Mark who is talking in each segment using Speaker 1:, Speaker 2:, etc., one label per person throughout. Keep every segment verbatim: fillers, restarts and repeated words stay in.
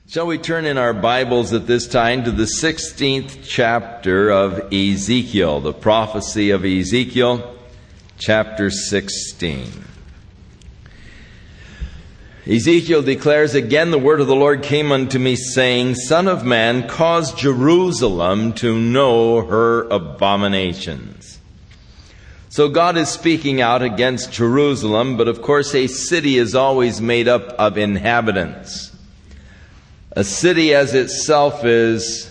Speaker 1: Shall we turn in our Bibles at this time to the sixteenth chapter of Ezekiel, the prophecy of Ezekiel, chapter sixteen. Ezekiel declares, "Again the word of the Lord came unto me, saying, Son of man, cause Jerusalem to know her abominations." So God is speaking out against Jerusalem, but of course a city is always made up of inhabitants. A city as itself is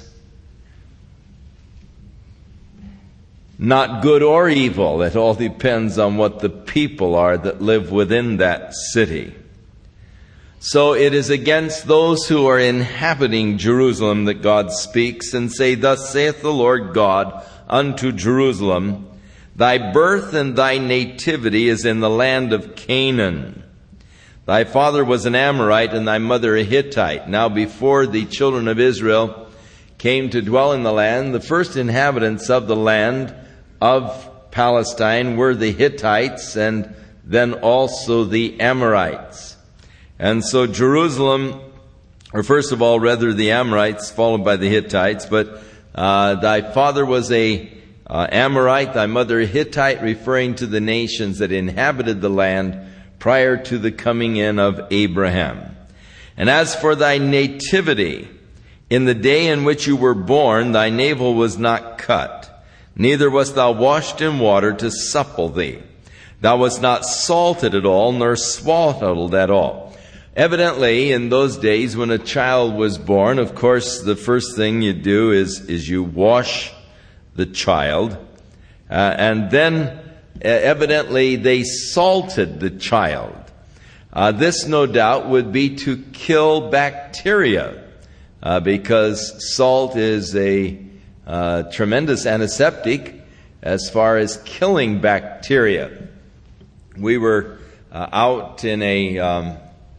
Speaker 1: not good or evil. It all depends on what the people are that live within that city. So it is against those who are inhabiting Jerusalem that God speaks and say, "Thus saith the Lord God unto Jerusalem, Thy birth and thy nativity is in the land of Canaan. Thy father was an Amorite, and thy mother a Hittite. Now before the children of Israel came to dwell in the land, the first inhabitants of the land of Palestine were the Hittites, and then also the Amorites." And so Jerusalem, or first of all, rather the Amorites, followed by the Hittites, but uh, thy father was a uh, Amorite, thy mother a Hittite, referring to the nations that inhabited the land prior to the coming in of Abraham. "And as for thy nativity, in the day in which you were born, thy navel was not cut, neither wast thou washed in water to supple thee. Thou wast not salted at all, nor swaddled at all." Evidently, in those days when a child was born, of course, the first thing you do is, is you wash the child, uh, and then evidently they salted the child. Uh, this, no doubt, would be to kill bacteria, uh, because salt is a uh, tremendous antiseptic as far as killing bacteria. We were uh, out in a um,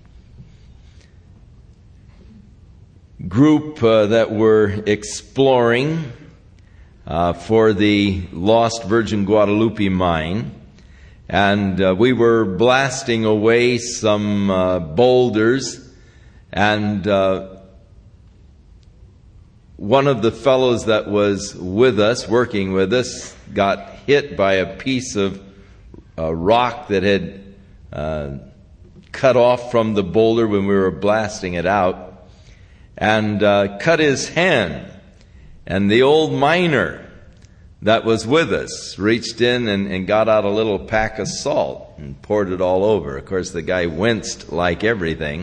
Speaker 1: group uh, that were exploring Uh, for the lost Virgin Guadalupe mine, and uh, we were blasting away some uh, boulders, and uh, one of the fellows that was with us, working with us, got hit by a piece of uh, rock that had uh, cut off from the boulder when we were blasting it out, and uh, cut his hand. And the old miner that was with us reached in and, and got out a little pack of salt and poured it all over. Of course, the guy winced like everything.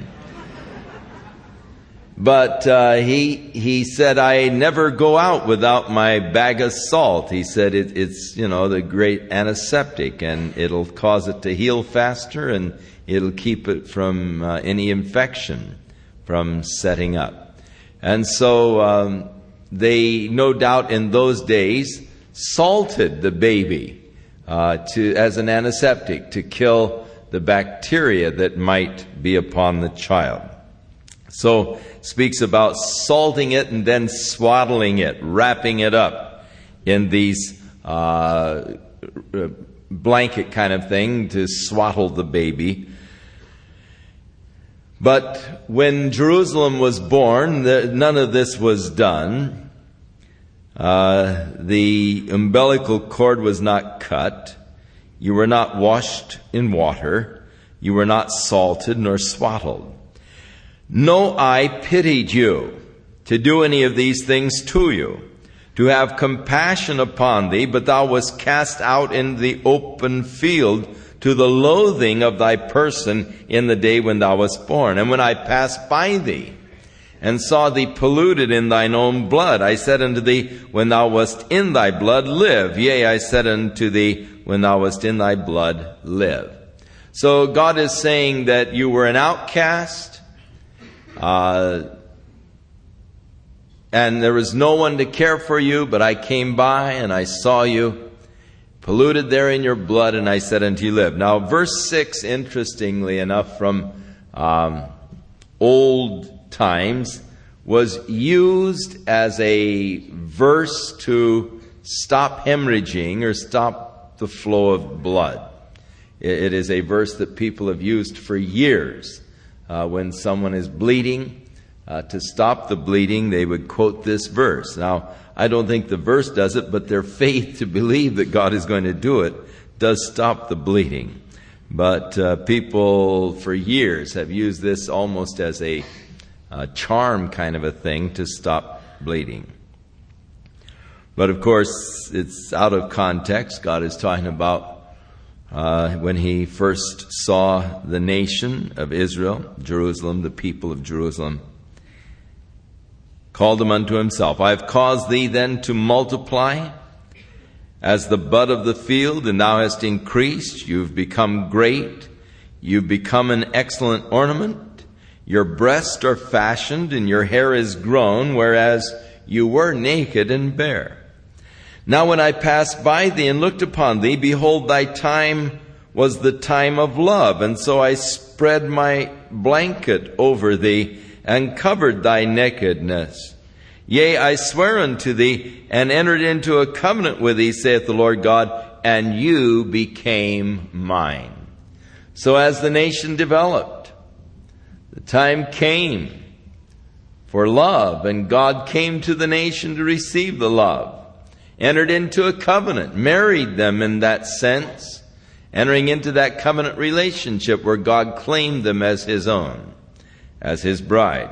Speaker 1: But uh, he he said, "I never go out without my bag of salt." He said, it, it's, you know, the great antiseptic, and it'll cause it to heal faster, and it'll keep it from uh, any infection from setting up. And so Um, They, no doubt in those days, salted the baby uh, to as an antiseptic to kill the bacteria that might be upon the child. So, speaks about salting it and then swaddling it, wrapping it up in these uh, blanket kind of thing to swaddle the baby. But when Jerusalem was born, the, none of this was done. Uh, the umbilical cord was not cut. You were not washed in water. You were not salted nor swaddled. "No eye pitied you to do any of these things to you, to have compassion upon thee, but thou wast cast out in the open field to the loathing of thy person in the day when thou wast born. And when I passed by thee, and saw thee polluted in thine own blood, I said unto thee, when thou wast in thy blood, live. Yea, I said unto thee, when thou wast in thy blood, live." So God is saying that you were an outcast, uh, and there was no one to care for you, but I came by and I saw you polluted there in your blood, and I said unto you, live. Now, verse six, interestingly enough, from um, old times, was used as a verse to stop hemorrhaging or stop the flow of blood. It is a verse that people have used for years uh, when someone is bleeding uh, to stop the bleeding, they would quote this verse. Now, I don't think the verse does it, but their faith to believe that God is going to do it does stop the bleeding. But uh, people for years have used this almost as a, a charm kind of a thing to stop bleeding. But of course, it's out of context. God is talking about uh, when He first saw the nation of Israel, Jerusalem, the people of Jerusalem, called them unto Himself. I have caused thee then to multiply as the bud of the field, and thou hast increased. You've become great. You've become an excellent ornament. Your breasts are fashioned, and your hair is grown, whereas you were naked and bare. Now when I passed by thee and looked upon thee, behold, thy time was the time of love. And so I spread my blanket over thee, and covered thy nakedness. Yea, I swear unto thee, and entered into a covenant with thee, saith the Lord God, and you became mine. So as the nation developed, the time came for love, and God came to the nation to receive the love, entered into a covenant, married them in that sense, entering into that covenant relationship where God claimed them as His own, as His bride.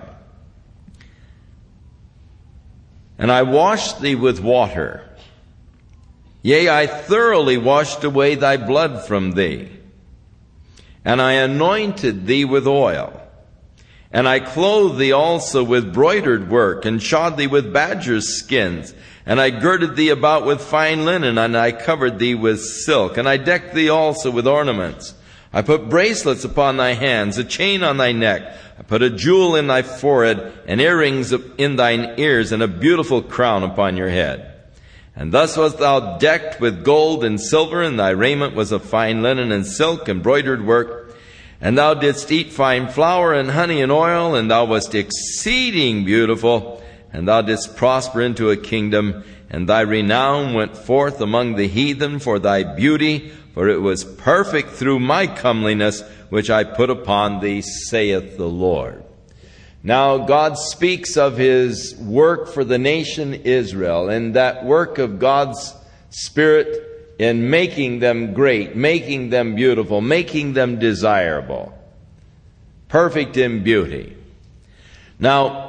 Speaker 1: And I washed thee with water. Yea, I thoroughly washed away thy blood from thee. And I anointed thee with oil. And I clothed thee also with broidered work, and shod thee with badgers' skins. And I girded thee about with fine linen, and I covered thee with silk. And I decked thee also with ornaments. I put bracelets upon thy hands, a chain on thy neck. I put a jewel in thy forehead, and earrings in thine ears, and a beautiful crown upon your head. And thus wast thou decked with gold and silver, and thy raiment was of fine linen and silk and broidered work. And thou didst eat fine flour and honey and oil, and thou wast exceeding beautiful. And thou didst prosper into a kingdom, and thy renown went forth among the heathen for thy beauty, for it was perfect through my comeliness, which I put upon thee, saith the Lord. Now God speaks of His work for the nation Israel, and that work of God's Spirit in making them great, making them beautiful, making them desirable, perfect in beauty. Now,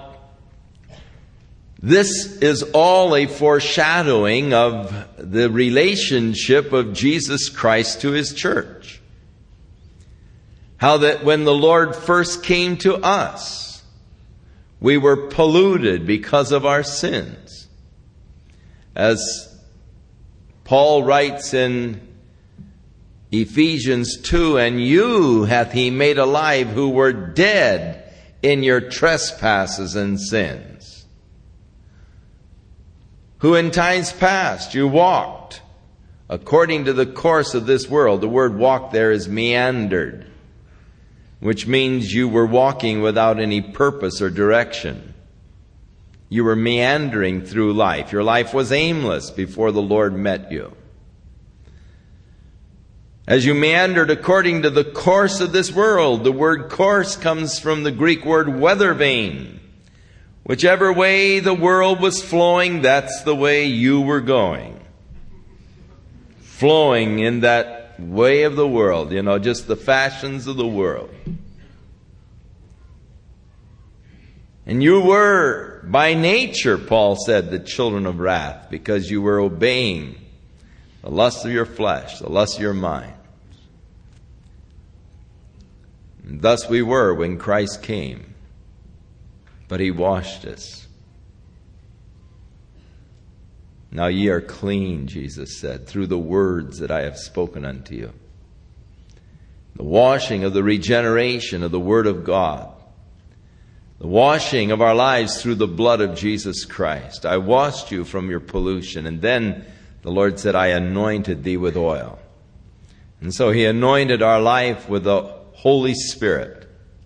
Speaker 1: this is all a foreshadowing of the relationship of Jesus Christ to His church. How that when the Lord first came to us, we were polluted because of our sins. As Paul writes in Ephesians two, and you hath He made alive who were dead in your trespasses and sins, who in times past you walked according to the course of this world. The word walk there is meandered, which means you were walking without any purpose or direction. You were meandering through life. Your life was aimless before the Lord met you. As you meandered according to the course of this world, the word course comes from the Greek word weather vane. Whichever way the world was flowing, that's the way you were going. Flowing in that way of the world, you know, just the fashions of the world. And you were, by nature, Paul said, the children of wrath, because you were obeying the lust of your flesh, the lust of your mind. And thus we were when Christ came. But He washed us. Now ye are clean, Jesus said, through the words that I have spoken unto you. The washing of the regeneration of the Word of God. The washing of our lives through the blood of Jesus Christ. I washed you from your pollution. And then the Lord said, I anointed thee with oil. And so He anointed our life with the Holy Spirit.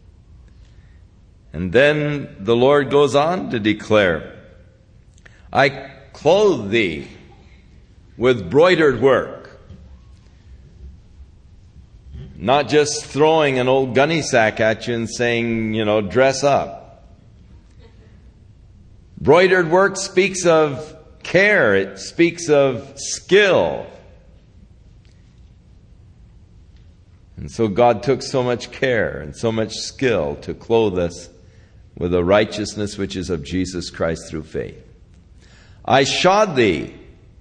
Speaker 1: And then the Lord goes on to declare, I clothe thee with broidered work. Not just throwing an old gunny sack at you and saying, you know, dress up. Broidered work speaks of care. It speaks of skill. And so God took so much care and so much skill to clothe us with the righteousness which is of Jesus Christ through faith. I shod thee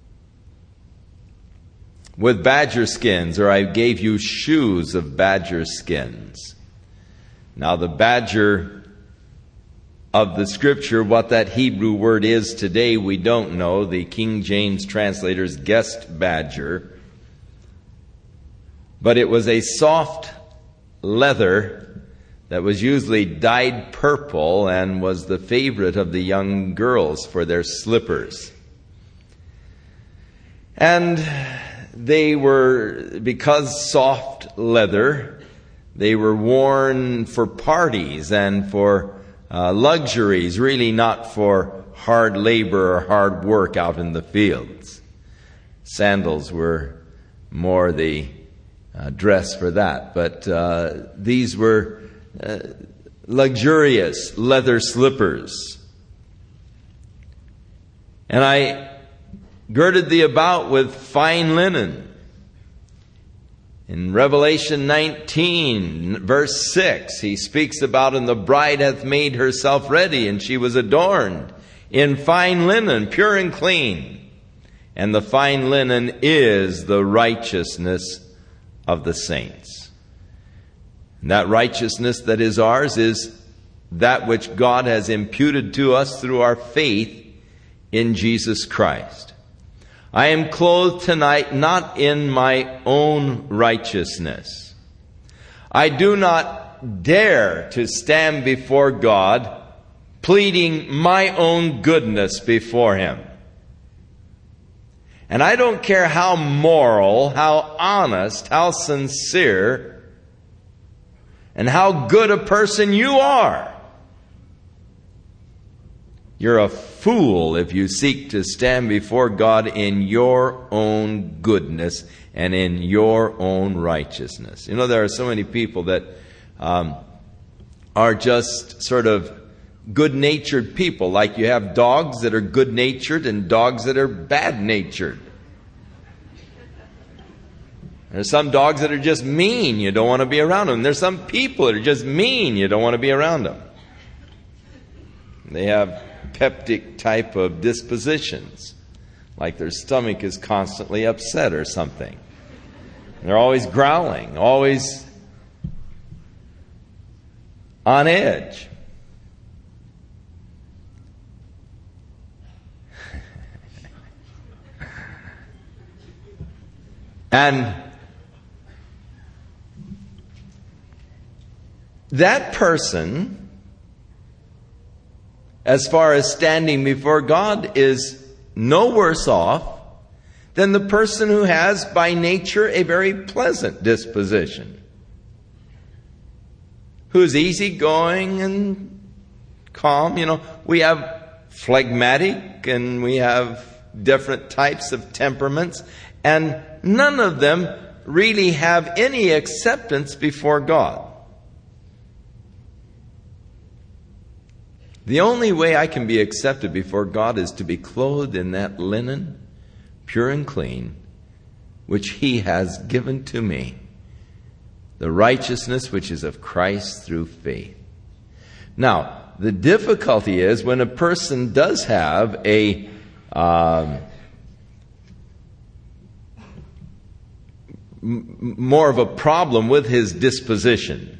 Speaker 1: with badger skins, or I gave you shoes of badger skins. Now the badger of the Scripture, what that Hebrew word is today, we don't know. The King James translators guessed badger. But it was a soft leather that was usually dyed purple and was the favorite of the young girls for their slippers. And they were, because soft leather, they were worn for parties and for uh, luxuries, really not for hard labor or hard work out in the fields. Sandals were more the uh, dress for that, but uh, these were uh, luxurious leather slippers. And I girded thee about with fine linen. In Revelation nineteen, verse six, he speaks about, and the bride hath made herself ready, and she was adorned in fine linen, pure and clean. And the fine linen is the righteousness of the saints. And that righteousness that is ours is that which God has imputed to us through our faith in Jesus Christ. I am clothed tonight not in my own righteousness. I do not dare to stand before God pleading my own goodness before Him. And I don't care how moral, how honest, how sincere, and how good a person you are. You're a fool if you seek to stand before God in your own goodness and in your own righteousness. You know, there are so many people that um, are just sort of good-natured people. Like you have dogs that are good-natured and dogs that are bad-natured. There's some dogs that are just mean. You don't want to be around them. There's some people that are just mean. You don't want to be around them. They have peptic type of dispositions, like their stomach is constantly upset or something. They're always growling, always on edge. And that person, as far as standing before God, is no worse off than the person who has by nature a very pleasant disposition, who's easygoing and calm. You know, we have phlegmatic and we have different types of temperaments, and none of them really have any acceptance before God. The only way I can be accepted before God is to be clothed in that linen, pure and clean, which He has given to me, the righteousness which is of Christ through faith. Now, the difficulty is when a person does have a um, m- more of a problem with his disposition.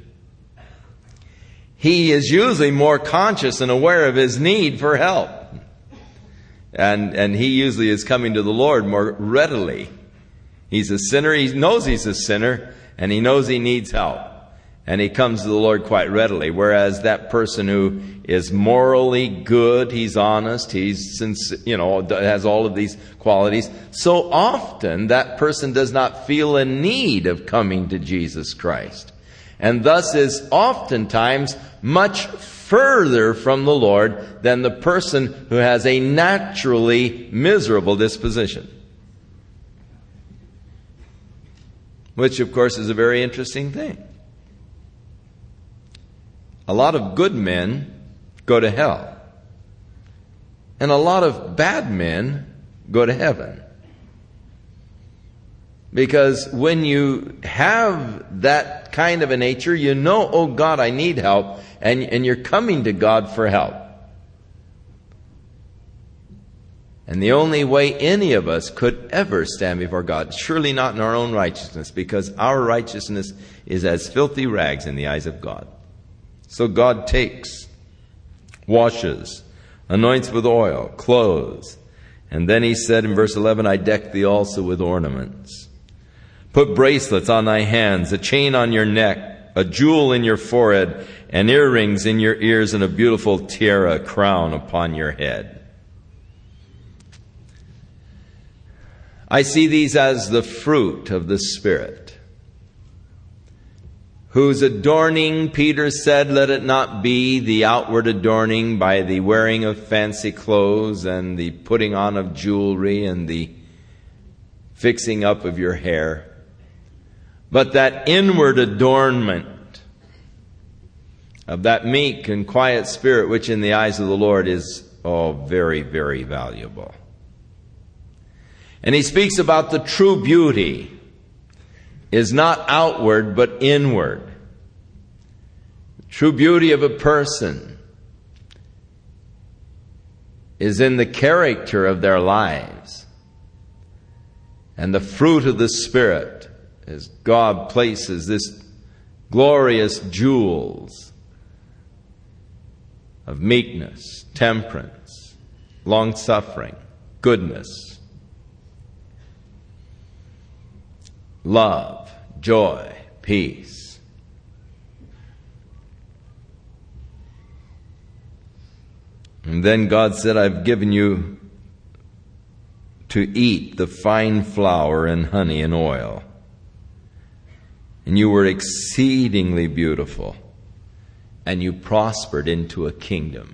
Speaker 1: He is usually more conscious and aware of his need for help. And, and he usually is coming to the Lord more readily. He's a sinner. He knows he's a sinner, and he knows he needs help. And he comes to the Lord quite readily. Whereas that person who is morally good, he's honest, he's sincere, you know, has all of these qualities, so often that person does not feel a need of coming to Jesus Christ. And thus is oftentimes much further from the Lord than the person who has a naturally miserable disposition. Which, of course, is a very interesting thing. A lot of good men go to hell. And a lot of bad men go to heaven. Because when you have that kind of a nature, you know, oh God, I need help, and, and you're coming to God for help. And the only way any of us could ever stand before God, surely not in our own righteousness, because our righteousness is as filthy rags in the eyes of God. So God takes, washes, anoints with oil, clothes. And then he said in verse eleven, I deck thee also with ornaments. Put bracelets on thy hands, a chain on your neck, a jewel in your forehead, and earrings in your ears, and a beautiful tiara crown upon your head. I see these as the fruit of the Spirit, whose adorning, Peter said, let it not be the outward adorning by the wearing of fancy clothes and the putting on of jewelry and the fixing up of your hair, but that inward adornment of that meek and quiet spirit, which in the eyes of the Lord is, oh, very, very valuable. And he speaks about the true beauty is not outward, but inward. The true beauty of a person is in the character of their lives. And the fruit of the Spirit, as God places this glorious jewels of meekness, temperance, long-suffering, goodness, love, joy, peace. And then God said, I've given you to eat the fine flour and honey and oil. And you were exceedingly beautiful, and you prospered into a kingdom.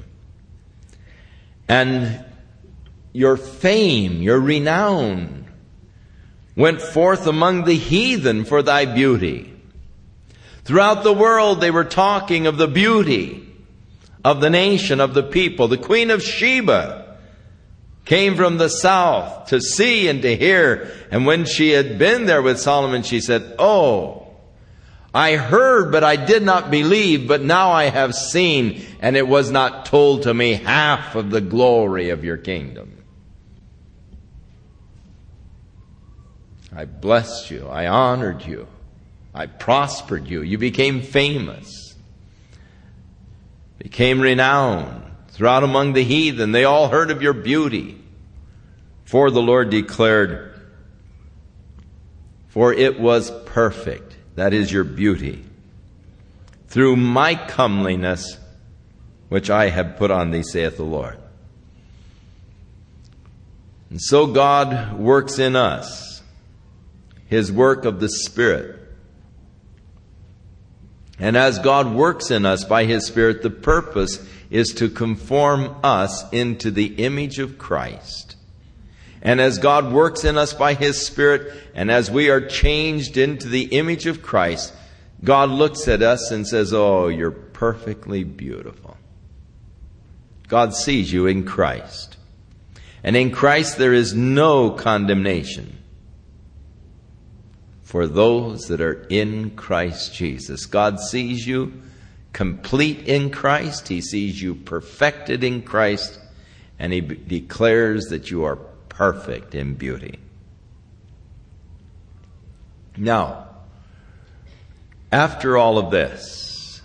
Speaker 1: And your fame, your renown, went forth among the heathen for thy beauty. Throughout the world they were talking of the beauty of the nation, of the people. The Queen of Sheba came from the south to see and to hear. And when she had been there with Solomon, she said, oh, I heard, but I did not believe, but now I have seen, and it was not told to me half of the glory of your kingdom. I blessed you. I honored you. I prospered you. You became famous. Became renowned throughout among the heathen. They all heard of your beauty. For the Lord declared, for it was perfect. That is your beauty. Through my comeliness, which I have put on thee, saith the Lord. And so God works in us His work of the Spirit. And as God works in us by His Spirit, the purpose is to conform us into the image of Christ. And as God works in us by His Spirit, and as we are changed into the image of Christ, God looks at us and says, oh, you're perfectly beautiful. God sees you in Christ. And in Christ there is no condemnation for those that are in Christ Jesus. God sees you complete in Christ. He sees you perfected in Christ. And He b- declares that you are perfect in beauty. Now, after all of this,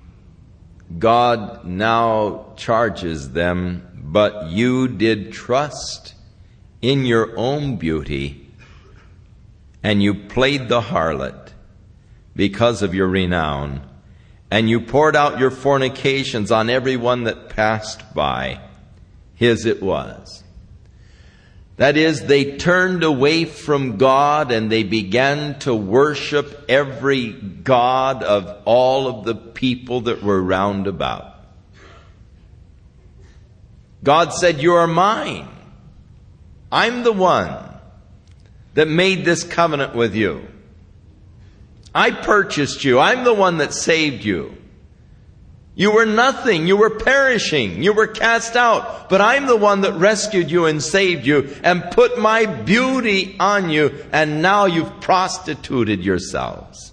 Speaker 1: God now charges them, but you did trust in your own beauty, and you played the harlot because of your renown, and you poured out your fornications on everyone that passed by. His it was. That is, they turned away from God and they began to worship every god of all of the people that were round about. God said, you are mine. I'm the one that made this covenant with you. I purchased you. I'm the one that saved you. You were nothing. You were perishing. You were cast out. But I'm the one that rescued you and saved you and put my beauty on you. And now you've prostituted yourselves.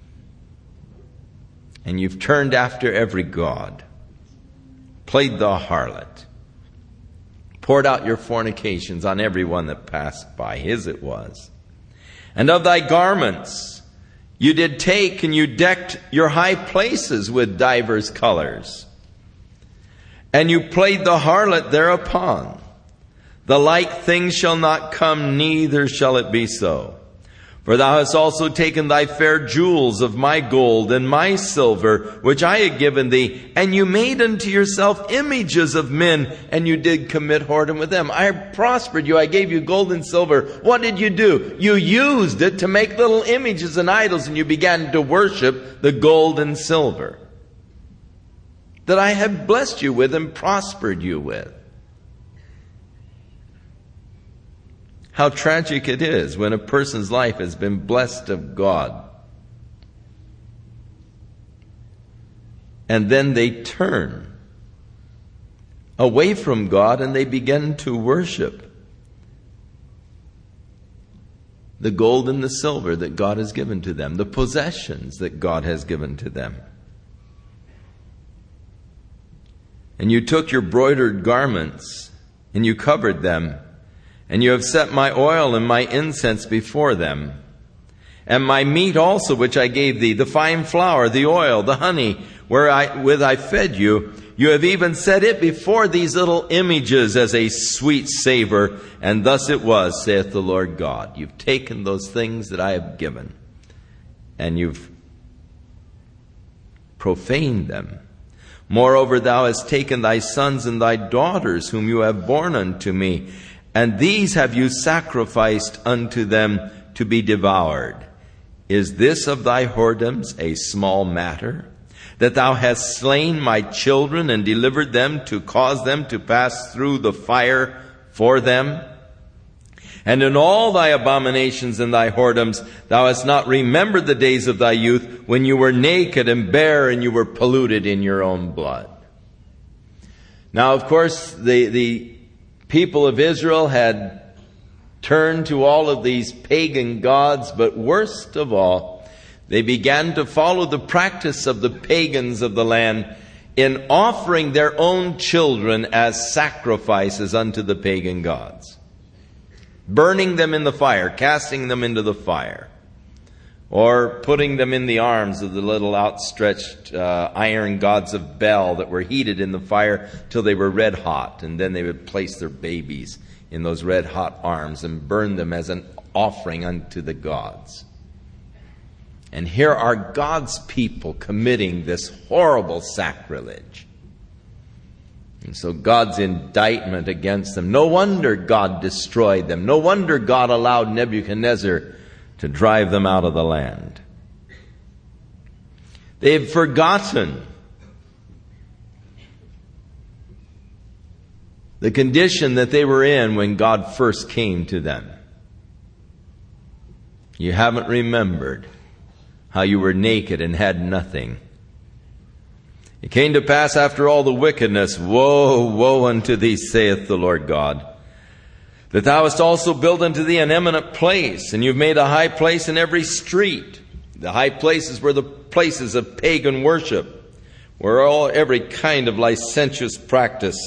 Speaker 1: And you've turned after every god. Played the harlot. Poured out your fornications on everyone that passed by. His it was. And of thy garments you did take, and you decked your high places with divers colors. And you played the harlot thereupon. The like thing shall not come, neither shall it be so. For thou hast also taken thy fair jewels of my gold and my silver, which I had given thee, and you made unto yourself images of men, and you did commit whoredom with them. I prospered you. I gave you gold and silver. What did you do? You used it to make little images and idols, and you began to worship the gold and silver that I had blessed you with and prospered you with. How tragic it is when a person's life has been blessed of God, and then they turn away from God and they begin to worship the gold and the silver that God has given to them, the possessions that God has given to them. And you took your broidered garments and you covered them, and you have set my oil and my incense before them, and my meat also which I gave thee, the fine flour, the oil, the honey, wherewith I fed you. You have even set it before these little images as a sweet savor, and thus it was, saith the Lord God. You've taken those things that I have given, and you've profaned them. Moreover, thou hast taken thy sons and thy daughters, whom you have borne unto me, and these have you sacrificed unto them to be devoured. Is this of thy whoredoms a small matter, that thou hast slain my children and delivered them to cause them to pass through the fire for them? And in all thy abominations and thy whoredoms, thou hast not remembered the days of thy youth, when you were naked and bare, and you were polluted in your own blood. Now, of course, the, the people of Israel had turned to all of these pagan gods, but worst of all, they began to follow the practice of the pagans of the land in offering their own children as sacrifices unto the pagan gods. Burning them in the fire, casting them into the fire, or putting them in the arms of the little outstretched uh, iron gods of Bel that were heated in the fire till they were red hot, and then they would place their babies in those red hot arms and burn them as an offering unto the gods. And here are God's people committing this horrible sacrilege. And so God's indictment against them. No wonder God destroyed them. No wonder God allowed Nebuchadnezzar to drive them out of the land. They've forgotten the condition that they were in when God first came to them. You haven't remembered how you were naked and had nothing. It came to pass after all the wickedness, woe, woe unto thee, saith the Lord God, that thou hast also built unto thee an eminent place, and you've made a high place in every street. The high places were the places of pagan worship, where all every kind of licentious practice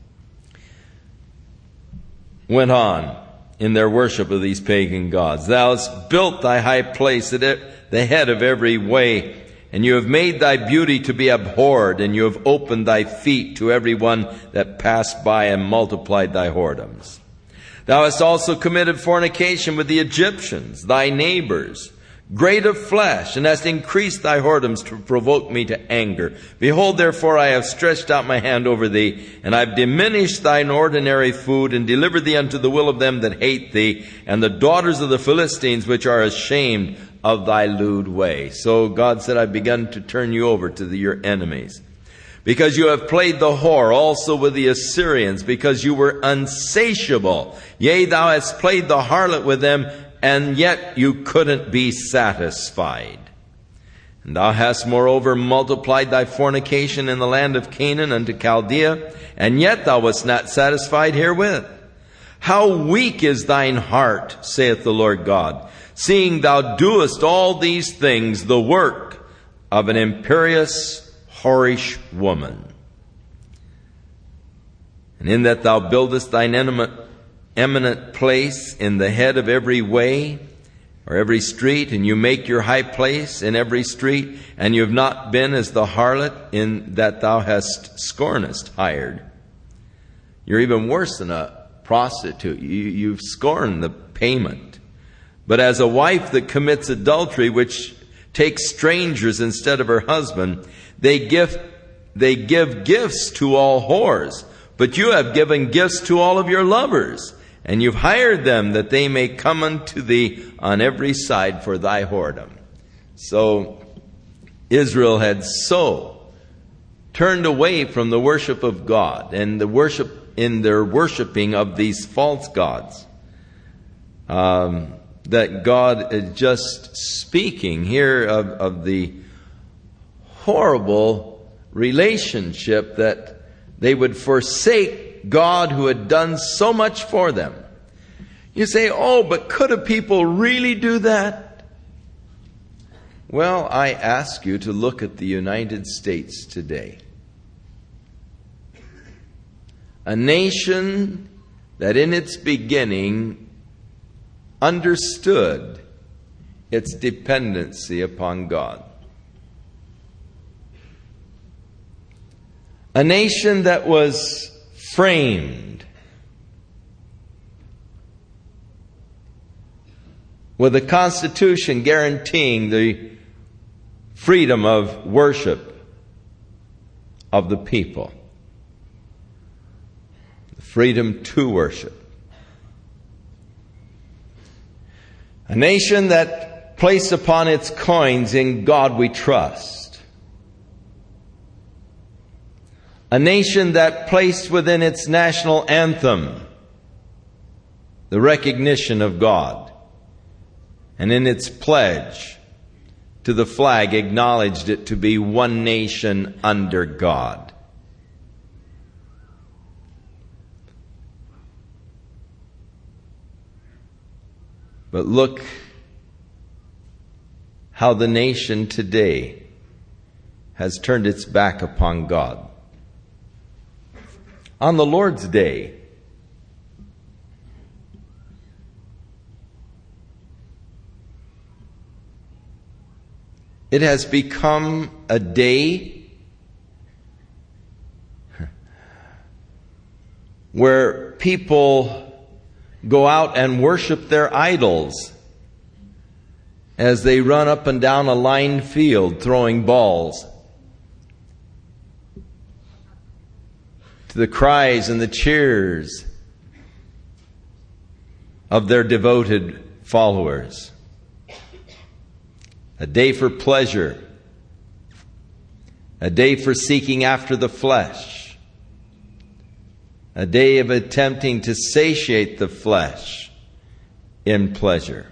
Speaker 1: went on in their worship of these pagan gods. Thou hast built thy high place at the head of every way, and you have made thy beauty to be abhorred, and you have opened thy feet to every one that passed by, and multiplied thy whoredoms. Thou hast also committed fornication with the Egyptians, thy neighbors, great of flesh, and hast increased thy whoredoms to provoke me to anger. Behold, therefore, I have stretched out my hand over thee, and I have diminished thine ordinary food, and delivered thee unto the will of them that hate thee, and the daughters of the Philistines, which are ashamed of thy lewd way. So God said, I've begun to turn you over to the, your enemies. Because you have played the whore also with the Assyrians, because you were unsatiable. Yea, thou hast played the harlot with them, and yet you couldn't be satisfied. And thou hast moreover multiplied thy fornication in the land of Canaan unto Chaldea, and yet thou wast not satisfied herewith. How weak is thine heart, saith the Lord God, seeing thou doest all these things, the work of an imperious, whorish woman. And in that thou buildest thine eminent, eminent place in the head of every way, or every street, and you make your high place in every street, and you have not been as the harlot in that thou hast scornest hired. You're even worse than a prostitute. You, you've scorned the payment. But as a wife that commits adultery, which takes strangers instead of her husband, they give, they give gifts to all whores. But you have given gifts to all of your lovers, and you've hired them that they may come unto thee on every side for thy whoredom. So Israel had so turned away from the worship of God and the worship in their worshiping of these false gods, um, that God is just speaking here of, of the horrible relationship that they would forsake God who had done so much for them. You say, oh, but could a people really do that? Well, I ask you to look at the United States today. A nation that in its beginning understood its dependency upon God. A nation that was framed with a constitution guaranteeing the freedom of worship of the people. The freedom to worship. A nation that placed upon its coins, in God we trust. A nation that placed within its national anthem the recognition of God, and in its pledge to the flag acknowledged it to be one nation under God. But look how the nation today has turned its back upon God. On the Lord's Day, it has become a day where people go out and worship their idols as they run up and down a lined field throwing balls to the cries and the cheers of their devoted followers. A day for pleasure, a day for seeking after the flesh, a day of attempting to satiate the flesh in pleasure.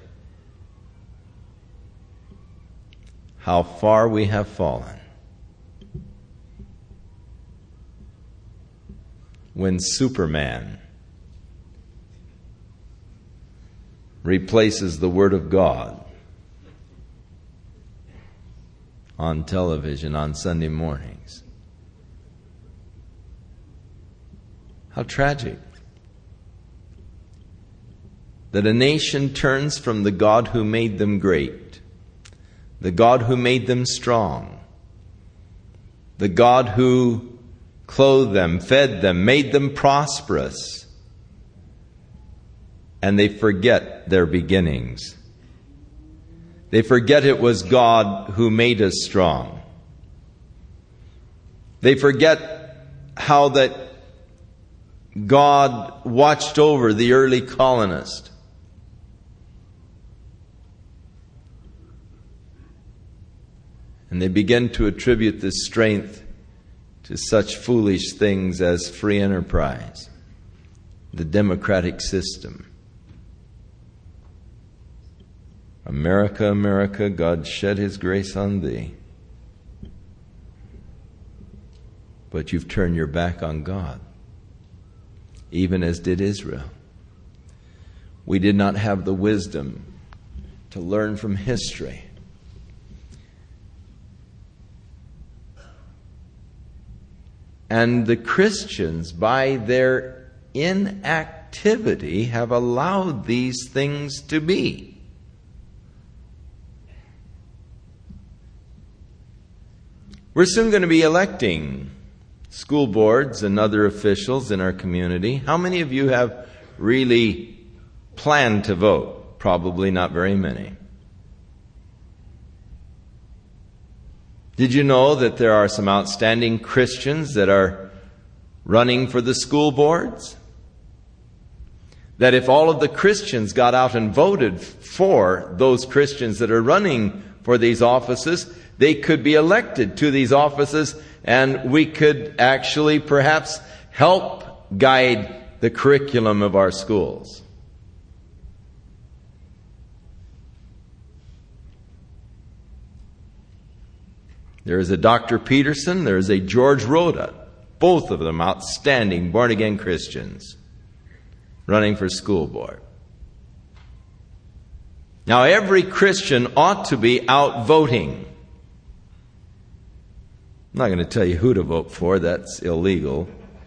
Speaker 1: How far we have fallen. When Superman replaces the Word of God on television on Sunday mornings. How tragic that a nation turns from the God who made them great, the God who made them strong, the God who clothed them, fed them, made them prosperous, and they forget their beginnings. They forget it was God who made us strong. They forget how that God watched over the early colonist. And they begin to attribute this strength to such foolish things as free enterprise, the democratic system. America, America, God shed His grace on thee. but you've turned your back on God, even as did Israel. We did not have the wisdom to learn from history. And the Christians, by their inactivity, have allowed these things to be. We're soon going to be electing school boards and other officials in our community. How many of you have really planned to vote? Probably not very many. Did you know that there are some outstanding Christians that are running for the school boards? That if all of the Christians got out and voted for those Christians that are running for these offices, they could be elected to these offices, and we could actually perhaps help guide the curriculum of our schools. There is a Doctor Peterson, there is a George Rhoda, both of them outstanding born-again Christians running for school board. Now, every Christian ought to be out voting. I'm not going to tell you who to vote for, that's illegal.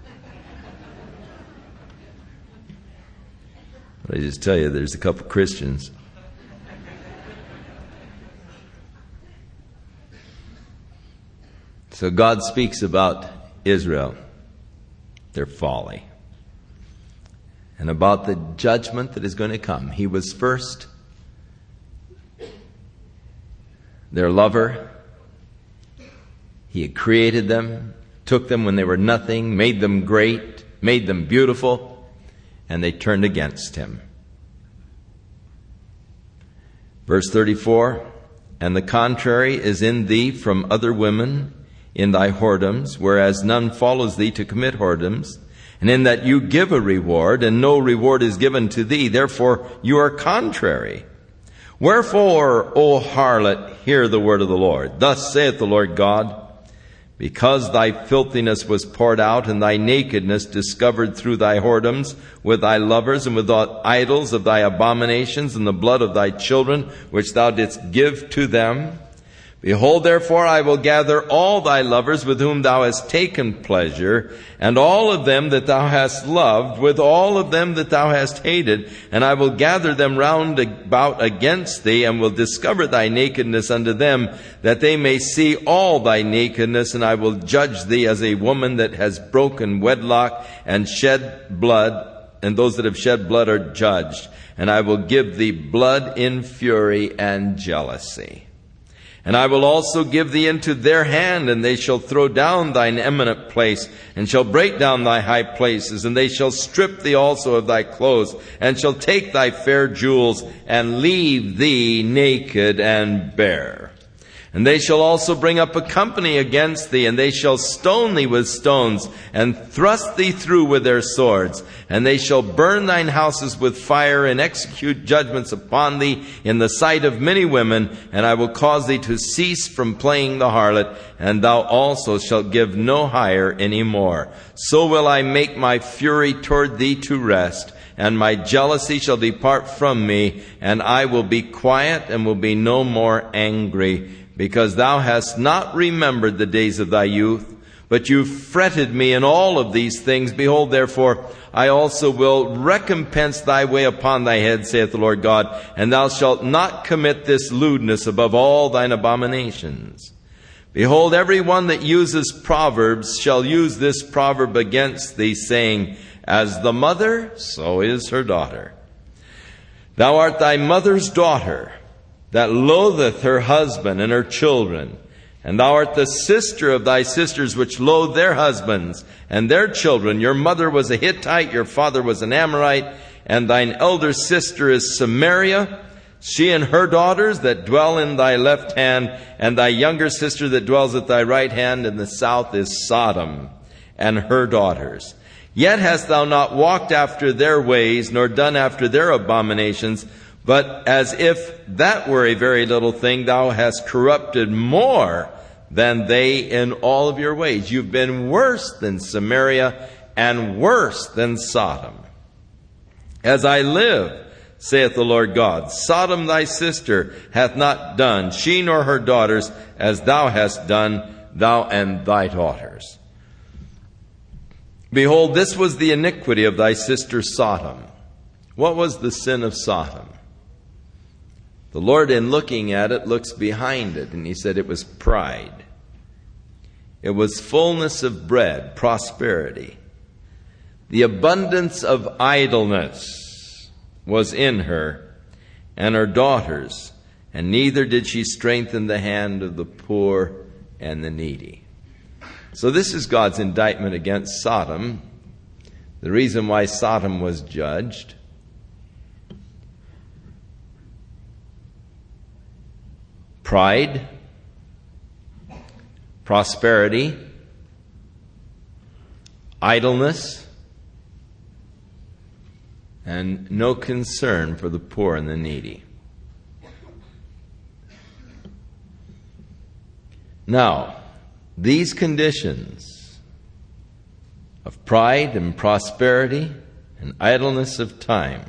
Speaker 1: But I just tell you, there's a couple Christians. So God speaks about Israel, their folly, and about the judgment that is going to come. He was first their lover. He had created them, took them when they were nothing, made them great, made them beautiful, and they turned against Him. Verse thirty-four, and the contrary is in thee from other women, in thy whoredoms, whereas none follows thee to commit whoredoms, and in that you give a reward, and no reward is given to thee, therefore you are contrary. Wherefore, O harlot, hear the word of the Lord. Thus saith the Lord God, because thy filthiness was poured out, and thy nakedness discovered through thy whoredoms, with thy lovers, and with the idols of thy abominations, and the blood of thy children, which thou didst give to them, behold, therefore, I will gather all thy lovers with whom thou hast taken pleasure, and all of them that thou hast loved, with all of them that thou hast hated, and I will gather them round about against thee, and will discover thy nakedness unto them, that they may see all thy nakedness, and I will judge thee as a woman that has broken wedlock and shed blood, and those that have shed blood are judged, and I will give thee blood in fury and jealousy. And I will also give thee into their hand, and they shall throw down thine eminent place, and shall break down thy high places, and they shall strip thee also of thy clothes, and shall take thy fair jewels, and leave thee naked and bare. And they shall also bring up a company against thee, and they shall stone thee with stones, and thrust thee through with their swords. And they shall burn thine houses with fire, and execute judgments upon thee in the sight of many women. And I will cause thee to cease from playing the harlot, and thou also shalt give no hire any more. So will I make my fury toward thee to rest, and my jealousy shall depart from me, and I will be quiet, and will be no more angry. Because thou hast not remembered the days of thy youth, but you fretted me in all of these things. Behold, therefore, I also will recompense thy way upon thy head, saith the Lord God, and thou shalt not commit this lewdness above all thine abominations. Behold, every one that uses proverbs shall use this proverb against thee, saying, as the mother, so is her daughter. Thou art thy mother's daughter, that loatheth her husband and her children. And thou art the sister of thy sisters, which loathe their husbands and their children. Your mother was a Hittite, your father was an Amorite, and thine elder sister is Samaria, she and her daughters that dwell in thy left hand, and thy younger sister that dwells at thy right hand in the south is Sodom, and her daughters. Yet hast thou not walked after their ways, nor done after their abominations, but as if that were a very little thing, thou hast corrupted more than they in all of your ways. You've been worse than Samaria and worse than Sodom. As I live, saith the Lord God, Sodom thy sister hath not done, she nor her daughters, as thou hast done, thou and thy daughters. Behold, this was the iniquity of thy sister Sodom. What was the sin of Sodom? The Lord, in looking at it, looks behind it, and he said it was pride. It was fullness of bread, prosperity. The abundance of idleness was in her and her daughters, and neither did she strengthen the hand of the poor and the needy. So this is God's indictment against Sodom, the reason why Sodom was judged. Pride, prosperity, idleness, and no concern for the poor and the needy. Now, these conditions of pride and prosperity and idleness of time,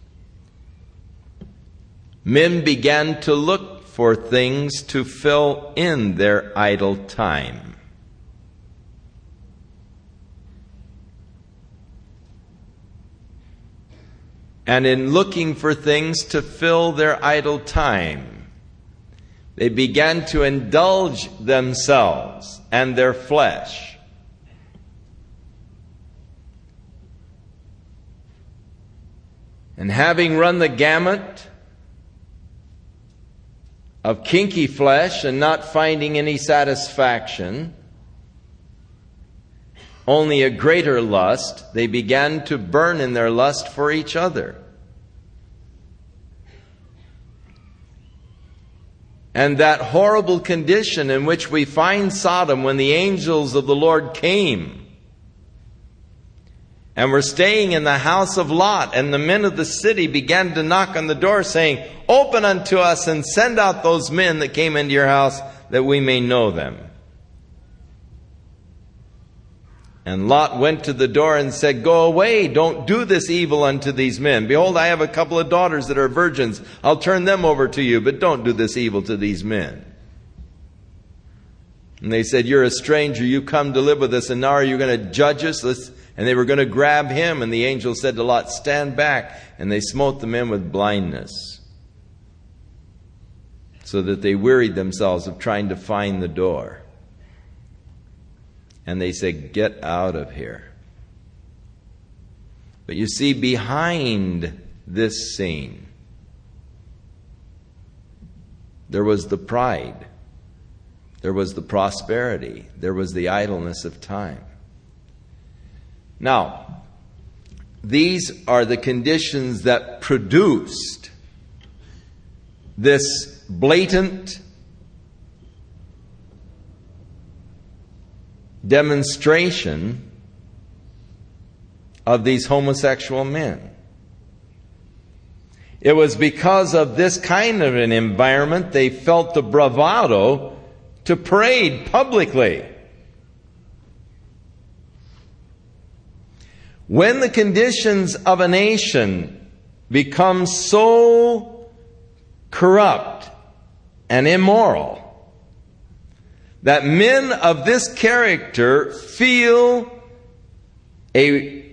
Speaker 1: men began to look for things to fill in their idle time. And in looking for things to fill their idle time, they began to indulge themselves and their flesh. And having run the gamut of kinky flesh and not finding any satisfaction, only a greater lust, they began to burn in their lust for each other. And that horrible condition in which we find Sodom when the angels of the Lord came and were staying in the house of Lot, and the men of the city began to knock on the door saying, "Open unto us and send out those men that came into your house that we may know them." And Lot went to the door and said, "Go away, don't do this evil unto these men. Behold, I have a couple of daughters that are virgins. I'll turn them over to you, but don't do this evil to these men." And they said, "You're a stranger, you come to live with us, and now are you going to judge us?" Let's And they were going to grab him, and the angel said to Lot, "Stand back." And they smote the men with blindness, so that they wearied themselves of trying to find the door. And they said, "Get out of here." But you see, behind this scene, there was the pride, there was the prosperity, there was the idleness of time. Now, these are the conditions that produced this blatant demonstration of these homosexual men. It was because of this kind of an environment they felt the bravado to parade publicly. When the conditions of a nation become so corrupt and immoral that men of this character feel a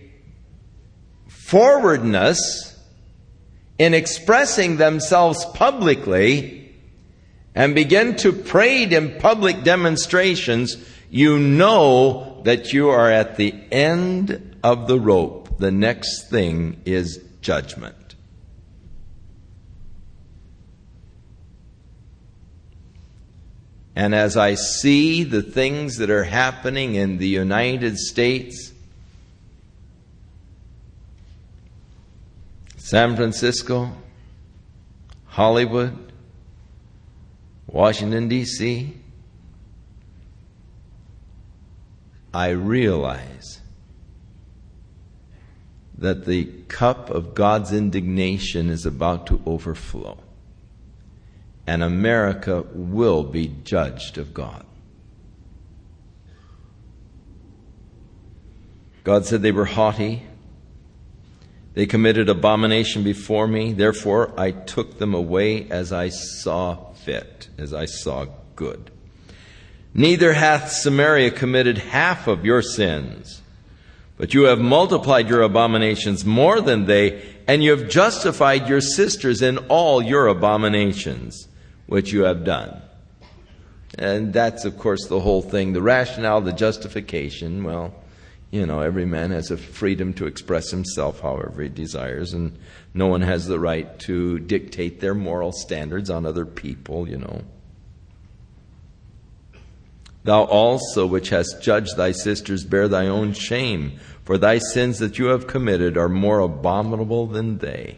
Speaker 1: forwardness in expressing themselves publicly and begin to parade in public demonstrations, you know that you are at the end of the rope. The next thing is judgment. And as I see the things that are happening in the United States, San Francisco, Hollywood, Washington, D C, I realize that the cup of God's indignation is about to overflow, and America will be judged of God. God said they were haughty. They committed abomination before me. Therefore, I took them away as I saw fit, as I saw good. Neither hath Samaria committed half of your sins, but you have multiplied your abominations more than they, and you have justified your sisters in all your abominations, which you have done. And that's, of course, the whole thing. The rationale, the justification, well, you know, every man has a freedom to express himself however he desires, and no one has the right to dictate their moral standards on other people, you know. Thou also, which hast judged thy sisters, bear thy own shame, for thy sins that you have committed are more abominable than they.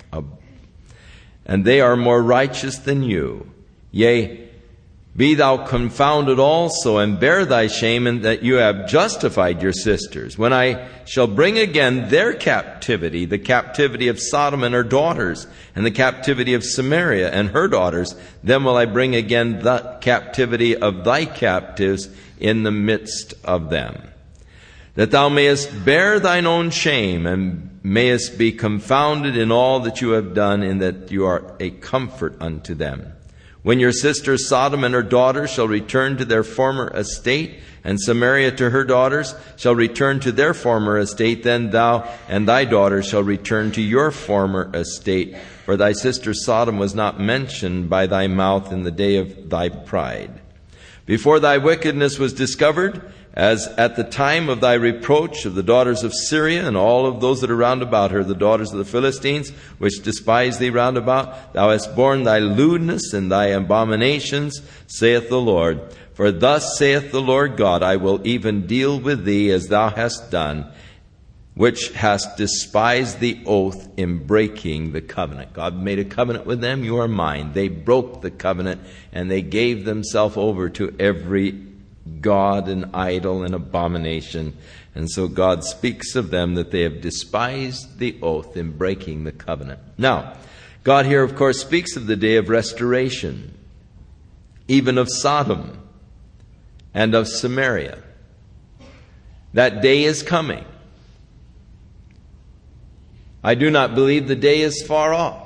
Speaker 1: And they are more righteous than you. Yea, be thou confounded also, and bear thy shame, in that you have justified your sisters. When I shall bring again their captivity, the captivity of Sodom and her daughters, and the captivity of Samaria and her daughters, then will I bring again the captivity of thy captives in the midst of them. That thou mayest bear thine own shame, and mayest be confounded in all that you have done, in that you are a comfort unto them. When your sister Sodom and her daughters shall return to their former estate, and Samaria to her daughters shall return to their former estate, then thou and thy daughters shall return to your former estate. For thy sister Sodom was not mentioned by thy mouth in the day of thy pride. Before thy wickedness was discovered, as at the time of thy reproach of the daughters of Syria and all of those that are round about her, the daughters of the Philistines, which despise thee round about, thou hast borne thy lewdness and thy abominations, saith the Lord. For thus saith the Lord God, I will even deal with thee as thou hast done, which hast despised the oath in breaking the covenant. God made a covenant with them, you are mine. They broke the covenant, and they gave themselves over to every god and idol and abomination. And so God speaks of them that they have despised the oath in breaking the covenant. Now, God here, of course, speaks of the day of restoration, even of Sodom and of Samaria. That day is coming. I do not believe the day is far off.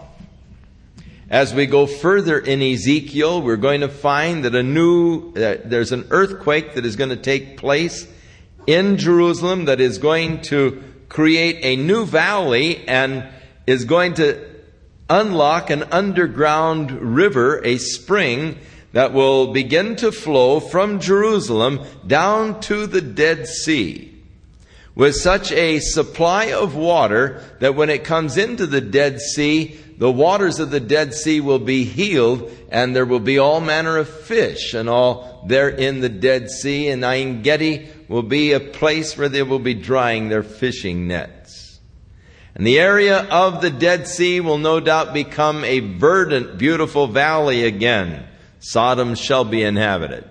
Speaker 1: As we go further in Ezekiel, we're going to find that a new, uh, there's an earthquake that is going to take place in Jerusalem that is going to create a new valley and is going to unlock an underground river, a spring that will begin to flow from Jerusalem down to the Dead Sea, with such a supply of water that when it comes into the Dead Sea, the waters of the Dead Sea will be healed, and there will be all manner of fish and all there in the Dead Sea. And En Gedi will be a place where they will be drying their fishing nets. And the area of the Dead Sea will no doubt become a verdant, beautiful valley again. Sodom shall be inhabited,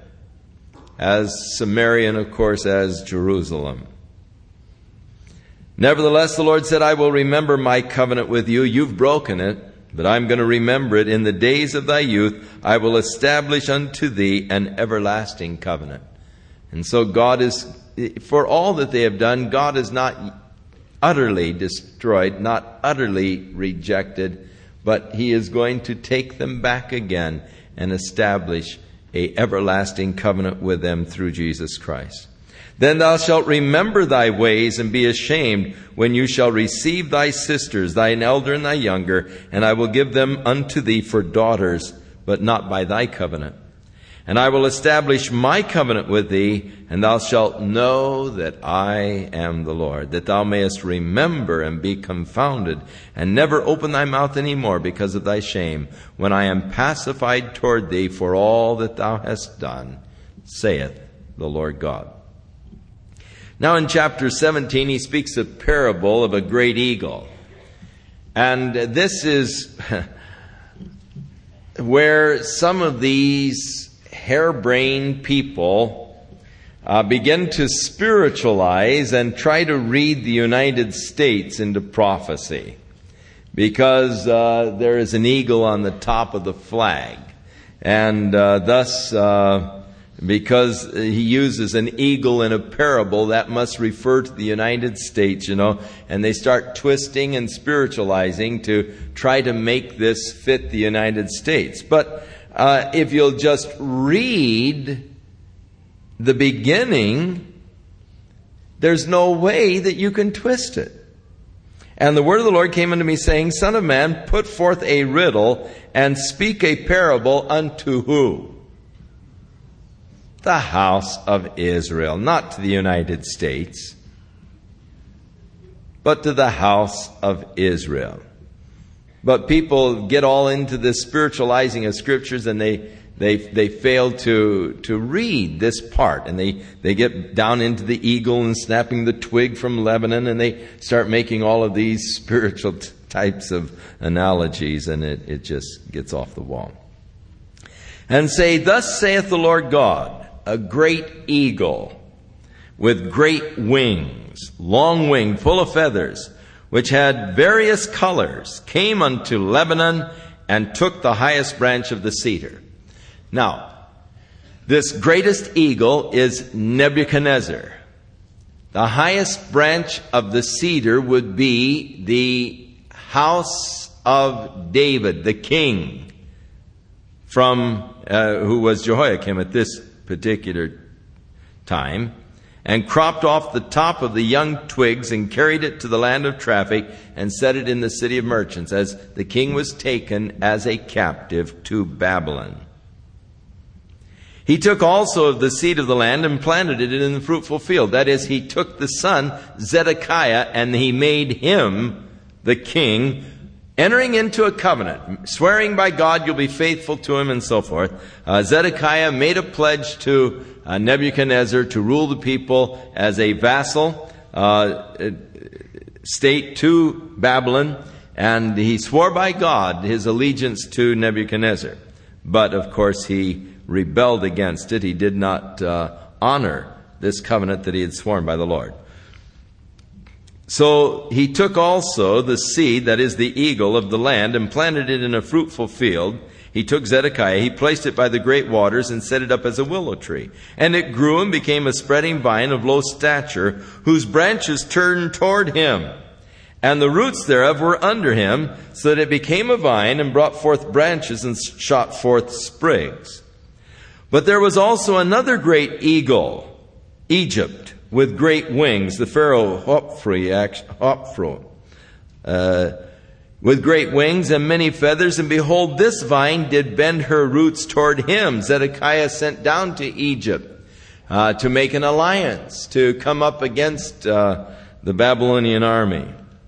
Speaker 1: as Samaria, and of course as Jerusalem. Nevertheless, the Lord said, I will remember my covenant with you. You've broken it, but I'm going to remember it. In the days of thy youth, I will establish unto thee an everlasting covenant. And so God is, for all that they have done, God is not utterly destroyed, not utterly rejected, but He is going to take them back again and establish a everlasting covenant with them through Jesus Christ. Then thou shalt remember thy ways and be ashamed when you shall receive thy sisters, thine elder and thy younger, and I will give them unto thee for daughters, but not by thy covenant. And I will establish my covenant with thee, and thou shalt know that I am the Lord, that thou mayest remember and be confounded, and never open thy mouth any more because of thy shame, when I am pacified toward thee for all that thou hast done, saith the Lord God. Now in chapter seventeen, he speaks a parable of a great eagle. And this is where some of these harebrained people uh, begin to spiritualize and try to read the United States into prophecy. Because uh, there is an eagle on the top of the flag. And uh, thus uh, because he uses an eagle in a parable, that must refer to the United States, you know, and they start twisting and spiritualizing to try to make this fit the United States. But uh, if you'll just read the beginning, there's no way that you can twist it. And the word of the Lord came unto me, saying, Son of man, put forth a riddle, and speak a parable unto who? The house of Israel. Not to the United States, but to the house of Israel. But people get all into this spiritualizing of scriptures, and they They they fail to to read this part, and they, they get down into the eagle and snapping the twig from Lebanon, and they start making all of these spiritual t- types of analogies, and it, it just gets off the wall. And say, Thus saith the Lord God, a great eagle with great wings, long winged, full of feathers, which had various colors, came unto Lebanon and took the highest branch of the cedar. Now, this greatest eagle is Nebuchadnezzar. The highest branch of the cedar would be the house of David, the king, from uh, who was Jehoiakim at this particular time, and cropped off the top of the young twigs and carried it to the land of traffic and set it in the city of merchants, as the king was taken as a captive to Babylon. He took also of the seed of the land and planted it in the fruitful field. That is, he took the son Zedekiah and he made him the king, entering into a covenant, swearing by God you'll be faithful to him and so forth. Uh, Zedekiah made a pledge to uh, Nebuchadnezzar to rule the people as a vassal uh, state to Babylon, and he swore by God his allegiance to Nebuchadnezzar. But of course he rebelled against it. He did not uh, honor this covenant that he had sworn by the Lord. So he took also the seed, that is the eagle of the land, and planted it in a fruitful field. He took Zedekiah, he placed it by the great waters and set it up as a willow tree. And it grew and became a spreading vine of low stature, whose branches turned toward him. And the roots thereof were under him, so that it became a vine and brought forth branches and shot forth sprigs. But there was also another great eagle, Egypt, with great wings, the Pharaoh Hophra, uh, with great wings and many feathers. And behold, this vine did bend her roots toward him. Zedekiah sent down to Egypt uh, to make an alliance, to come up against uh, the Babylonian army.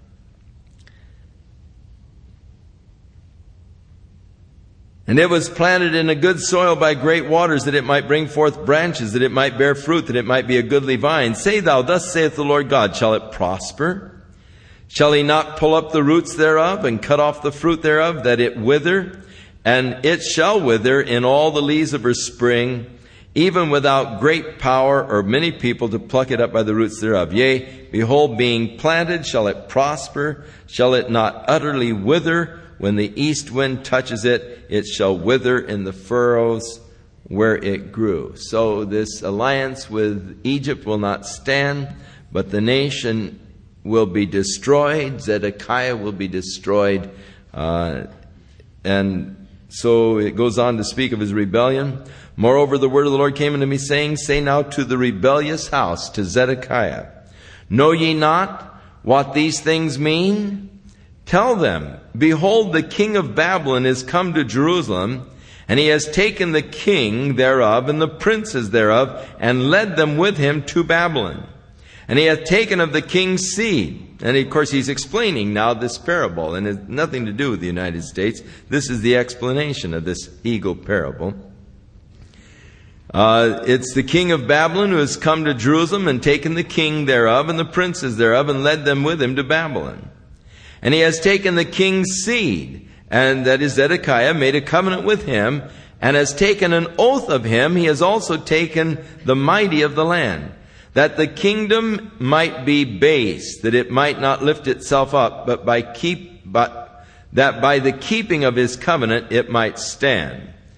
Speaker 1: And it was planted in a good soil by great waters, that it might bring forth branches, that it might bear fruit, that it might be a goodly vine. Say thou, Thus saith the Lord God, Shall it prosper? Shall he not pull up the roots thereof, and cut off the fruit thereof, that it wither? And it shall wither in all the leaves of her spring, even without great power or many people to pluck it up by the roots thereof. Yea, behold, being planted, shall it prosper? Shall it not utterly wither? When the east wind touches it, it shall wither in the furrows where it grew. So this alliance with Egypt will not stand, but the nation will be destroyed. Zedekiah will be destroyed. Uh, and so it goes on to speak of his rebellion. Moreover, the word of the Lord came unto me, saying, Say now to the rebellious house, to Zedekiah, Know ye not what these things mean? Tell them, Behold, the king of Babylon is come to Jerusalem, and he has taken the king thereof and the princes thereof, and led them with him to Babylon. And he hath taken of the king's seed. And of course he's explaining now this parable, and it has nothing to do with the United States. This is the explanation of this eagle parable. Uh, it's the king of Babylon who has come to Jerusalem and taken the king thereof and the princes thereof, and led them with him to Babylon. And he has taken the king's seed, and that is Zedekiah, made a covenant with him, and has taken an oath of him. He has also taken the mighty of the land, that the kingdom might be base, that it might not lift itself up, but by keep, but that by the keeping of his covenant it might stand.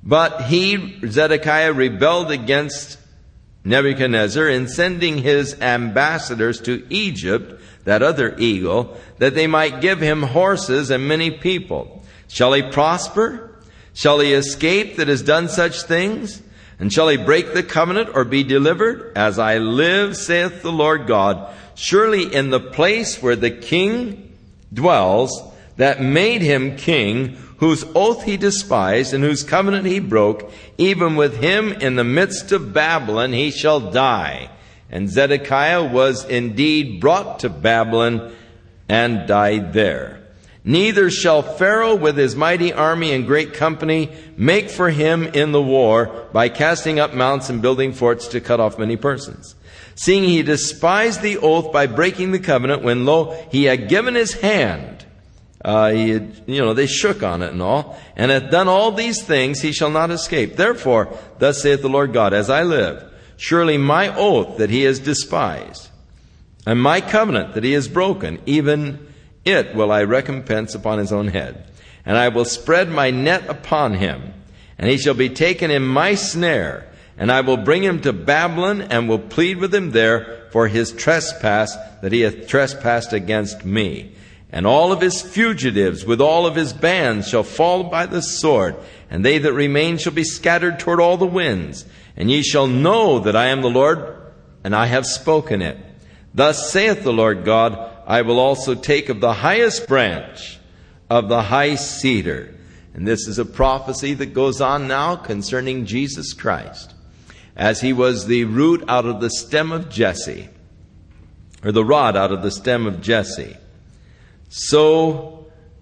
Speaker 1: But he, Zedekiah, rebelled against Nebuchadnezzar in sending his ambassadors to Egypt, that other eagle, that they might give him horses and many people. Shall he prosper? Shall he escape that has done such things? And shall he break the covenant or be delivered? As I live, saith the Lord God, surely in the place where the king dwells, that made him king, whose oath he despised and whose covenant he broke, even with him in the midst of Babylon he shall die. And Zedekiah was indeed brought to Babylon and died there. Neither shall Pharaoh with his mighty army and great company make for him in the war by casting up mounts and building forts to cut off many persons. Seeing he despised the oath by breaking the covenant, when lo, he had given his hand, Uh, he had, you know, they shook on it and all, and hath done all these things, he shall not escape. Therefore, thus saith the Lord God, as I live, surely my oath that he has despised, and my covenant that he has broken, even it will I recompense upon his own head. And I will spread my net upon him, and he shall be taken in my snare, and I will bring him to Babylon, and will plead with him there for his trespass that he hath trespassed against me. And all of his fugitives with all of his bands shall fall by the sword, and they that remain shall be scattered toward all the winds. And ye shall know that I am the Lord, and I have spoken it. Thus saith the Lord God, I will also take of the highest branch of the high cedar. And this is a prophecy that goes on now concerning Jesus Christ, as he was the root out of the stem of Jesse, or the rod out of the stem of Jesse. So,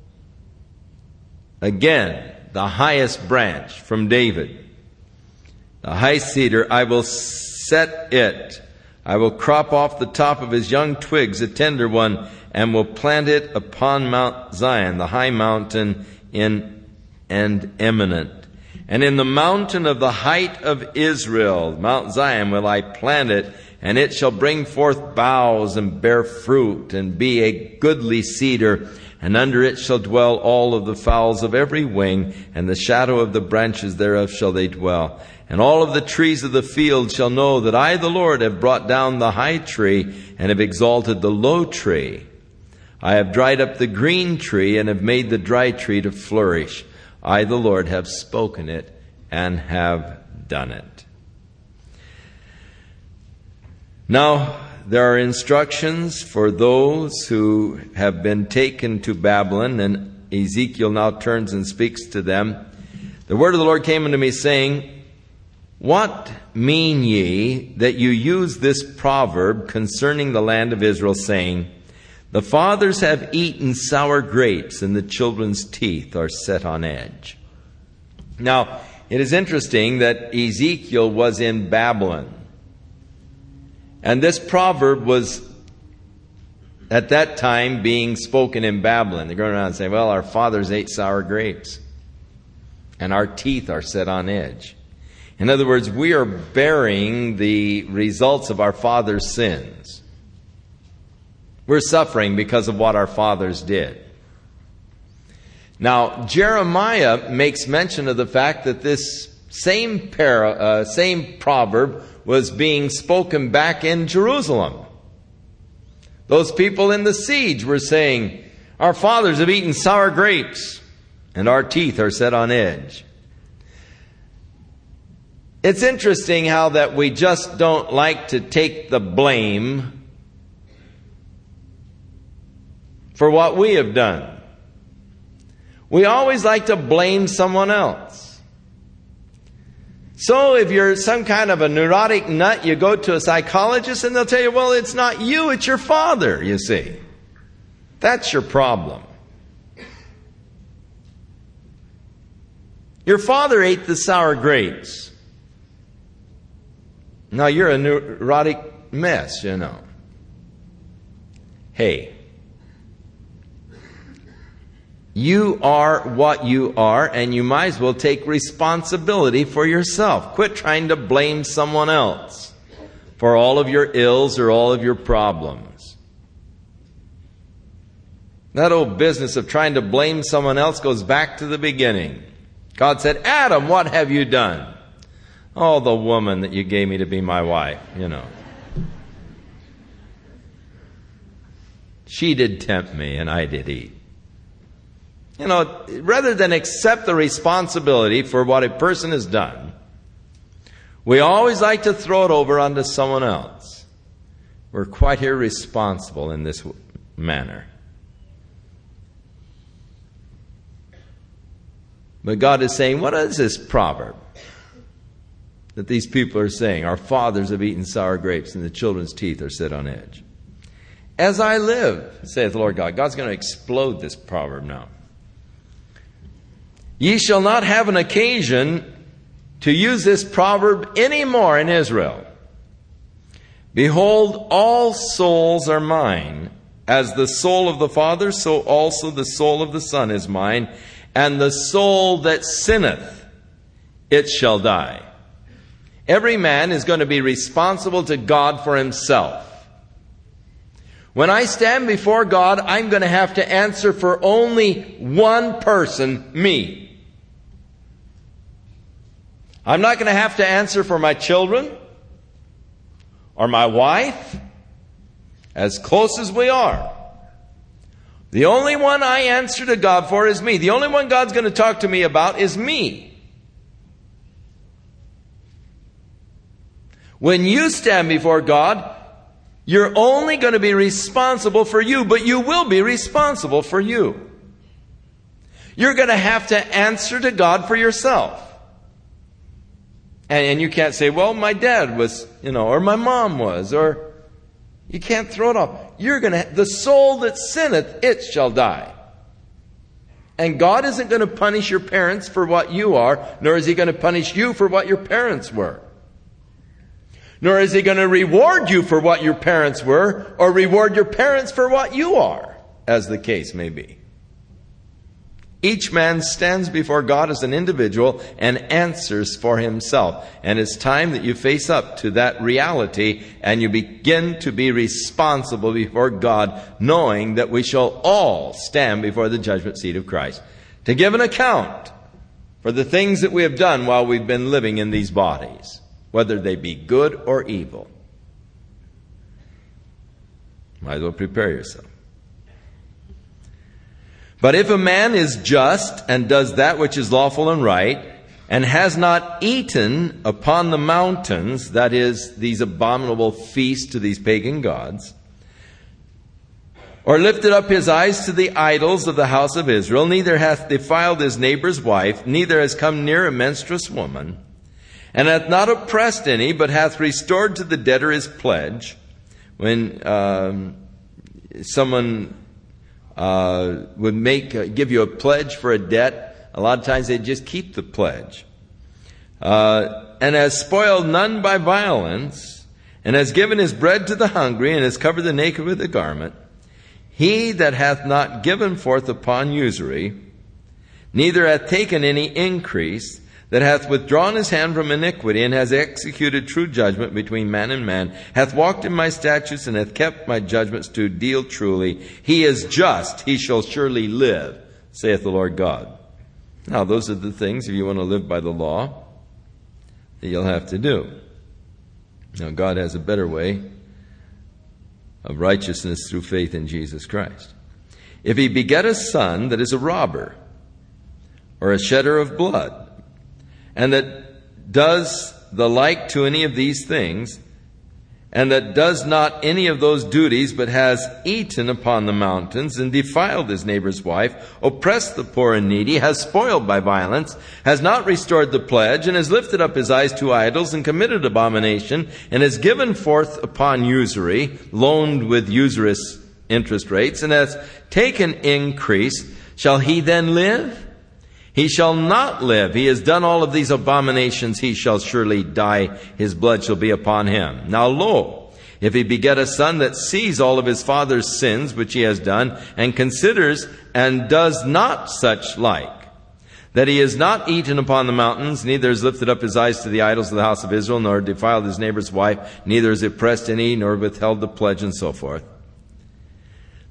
Speaker 1: again, the highest branch from David, the high cedar, I will set it. I will crop off the top of his young twigs, a tender one, and will plant it upon Mount Zion, the high mountain in and eminent. And in the mountain of the height of Israel, Mount Zion, will I plant it, and it shall bring forth boughs and bear fruit, and be a goodly cedar, and under it shall dwell all of the fowls of every wing, and the shadow of the branches thereof shall they dwell. And all of the trees of the field shall know that I, the Lord, have brought down the high tree, and have exalted the low tree. I have dried up the green tree, and have made the dry tree to flourish. I, the Lord, have spoken it, and have done it. Now, there are instructions for those who have been taken to Babylon, and Ezekiel now turns and speaks to them. The word of the Lord came unto me, saying, What mean ye that you use this proverb concerning the land of Israel, saying, The fathers have eaten sour grapes, and the children's teeth are set on edge? Now, it is interesting that Ezekiel was in Babylon. And this proverb was, at that time, being spoken in Babylon. They're going around and saying, well, our fathers ate sour grapes, and our teeth are set on edge. In other words, we are bearing the results of our fathers' sins. We're suffering because of what our fathers did. Now, Jeremiah makes mention of the fact that this same para, uh, same proverb was being spoken back in Jerusalem. Those people in the siege were saying, our fathers have eaten sour grapes, and our teeth are set on edge. It's interesting how that we just don't like to take the blame for what we have done. We always like to blame someone else. So if you're some kind of a neurotic nut, you go to a psychologist and they'll tell you, well, it's not you, it's your father, you see. That's your problem. Your father ate the sour grapes. Now you're a neurotic mess, you know. Hey, you are what you are, and you might as well take responsibility for yourself. Quit trying to blame someone else for all of your ills or all of your problems. That old business of trying to blame someone else goes back to the beginning. God said, Adam, what have you done? Oh, the woman that you gave me to be my wife, you know. She did tempt me and I did eat. You know, rather than accept the responsibility for what a person has done, we always like to throw it over onto someone else. We're quite irresponsible in this manner. But God is saying, what is this proverb that these people are saying? Our fathers have eaten sour grapes and the children's teeth are set on edge. As I live, saith the Lord God. God's going to explode this proverb now. Ye shall not have an occasion to use this proverb any more in Israel. Behold, all souls are mine. As the soul of the Father, so also the soul of the Son is mine. And the soul that sinneth, it shall die. Every man is going to be responsible to God for himself. When I stand before God, I'm going to have to answer for only one person, me. I'm not going to have to answer for my children or my wife, as close as we are. The only one I answer to God for is me. The only one God's going to talk to me about is me. When you stand before God, you're only going to be responsible for you, but you will be responsible for you. You're going to have to answer to God for yourself. And, and you can't say, well, my dad was, you know, or my mom was, or you can't throw it off. You're going to, the soul that sinneth, it shall die. And God isn't going to punish your parents for what you are, nor is He going to punish you for what your parents were. Nor is He going to reward you for what your parents were, or reward your parents for what you are, as the case may be. Each man stands before God as an individual and answers for himself. And it's time that you face up to that reality and you begin to be responsible before God, knowing that we shall all stand before the judgment seat of Christ to give an account for the things that we have done while we've been living in these bodies, whether they be good or evil. Might as well prepare yourself. But if a man is just and does that which is lawful and right, and has not eaten upon the mountains, that is, these abominable feasts to these pagan gods, or lifted up his eyes to the idols of the house of Israel, neither hath defiled his neighbor's wife, neither has come near a menstruous woman, and hath not oppressed any, but hath restored to the debtor his pledge. When um, someone uh, would make uh, give you a pledge for a debt, a lot of times they just keep the pledge. Uh, and has spoiled none by violence, and has given his bread to the hungry, and has covered the naked with a garment. He that hath not given forth upon usury, neither hath taken any increase, that hath withdrawn his hand from iniquity, and has executed true judgment between man and man, hath walked in my statutes, and hath kept my judgments to deal truly. He is just, he shall surely live, saith the Lord God. Now, those are the things, if you want to live by the law, that you'll have to do. Now, God has a better way of righteousness through faith in Jesus Christ. If he beget a son that is a robber, or a shedder of blood, and that does the like to any of these things, and that does not any of those duties, but has eaten upon the mountains, and defiled his neighbor's wife, oppressed the poor and needy, has spoiled by violence, has not restored the pledge, and has lifted up his eyes to idols, and committed abomination, and has given forth upon usury, loaned with usurious interest rates, and has taken increase, shall he then live? He shall not live. He has done all of these abominations. He shall surely die. His blood shall be upon him. Now lo, if he beget a son that sees all of his father's sins which he has done, and considers and does not such like, that he has not eaten upon the mountains, neither has lifted up his eyes to the idols of the house of Israel, nor defiled his neighbor's wife, neither has oppressed any, nor withheld the pledge, and so forth,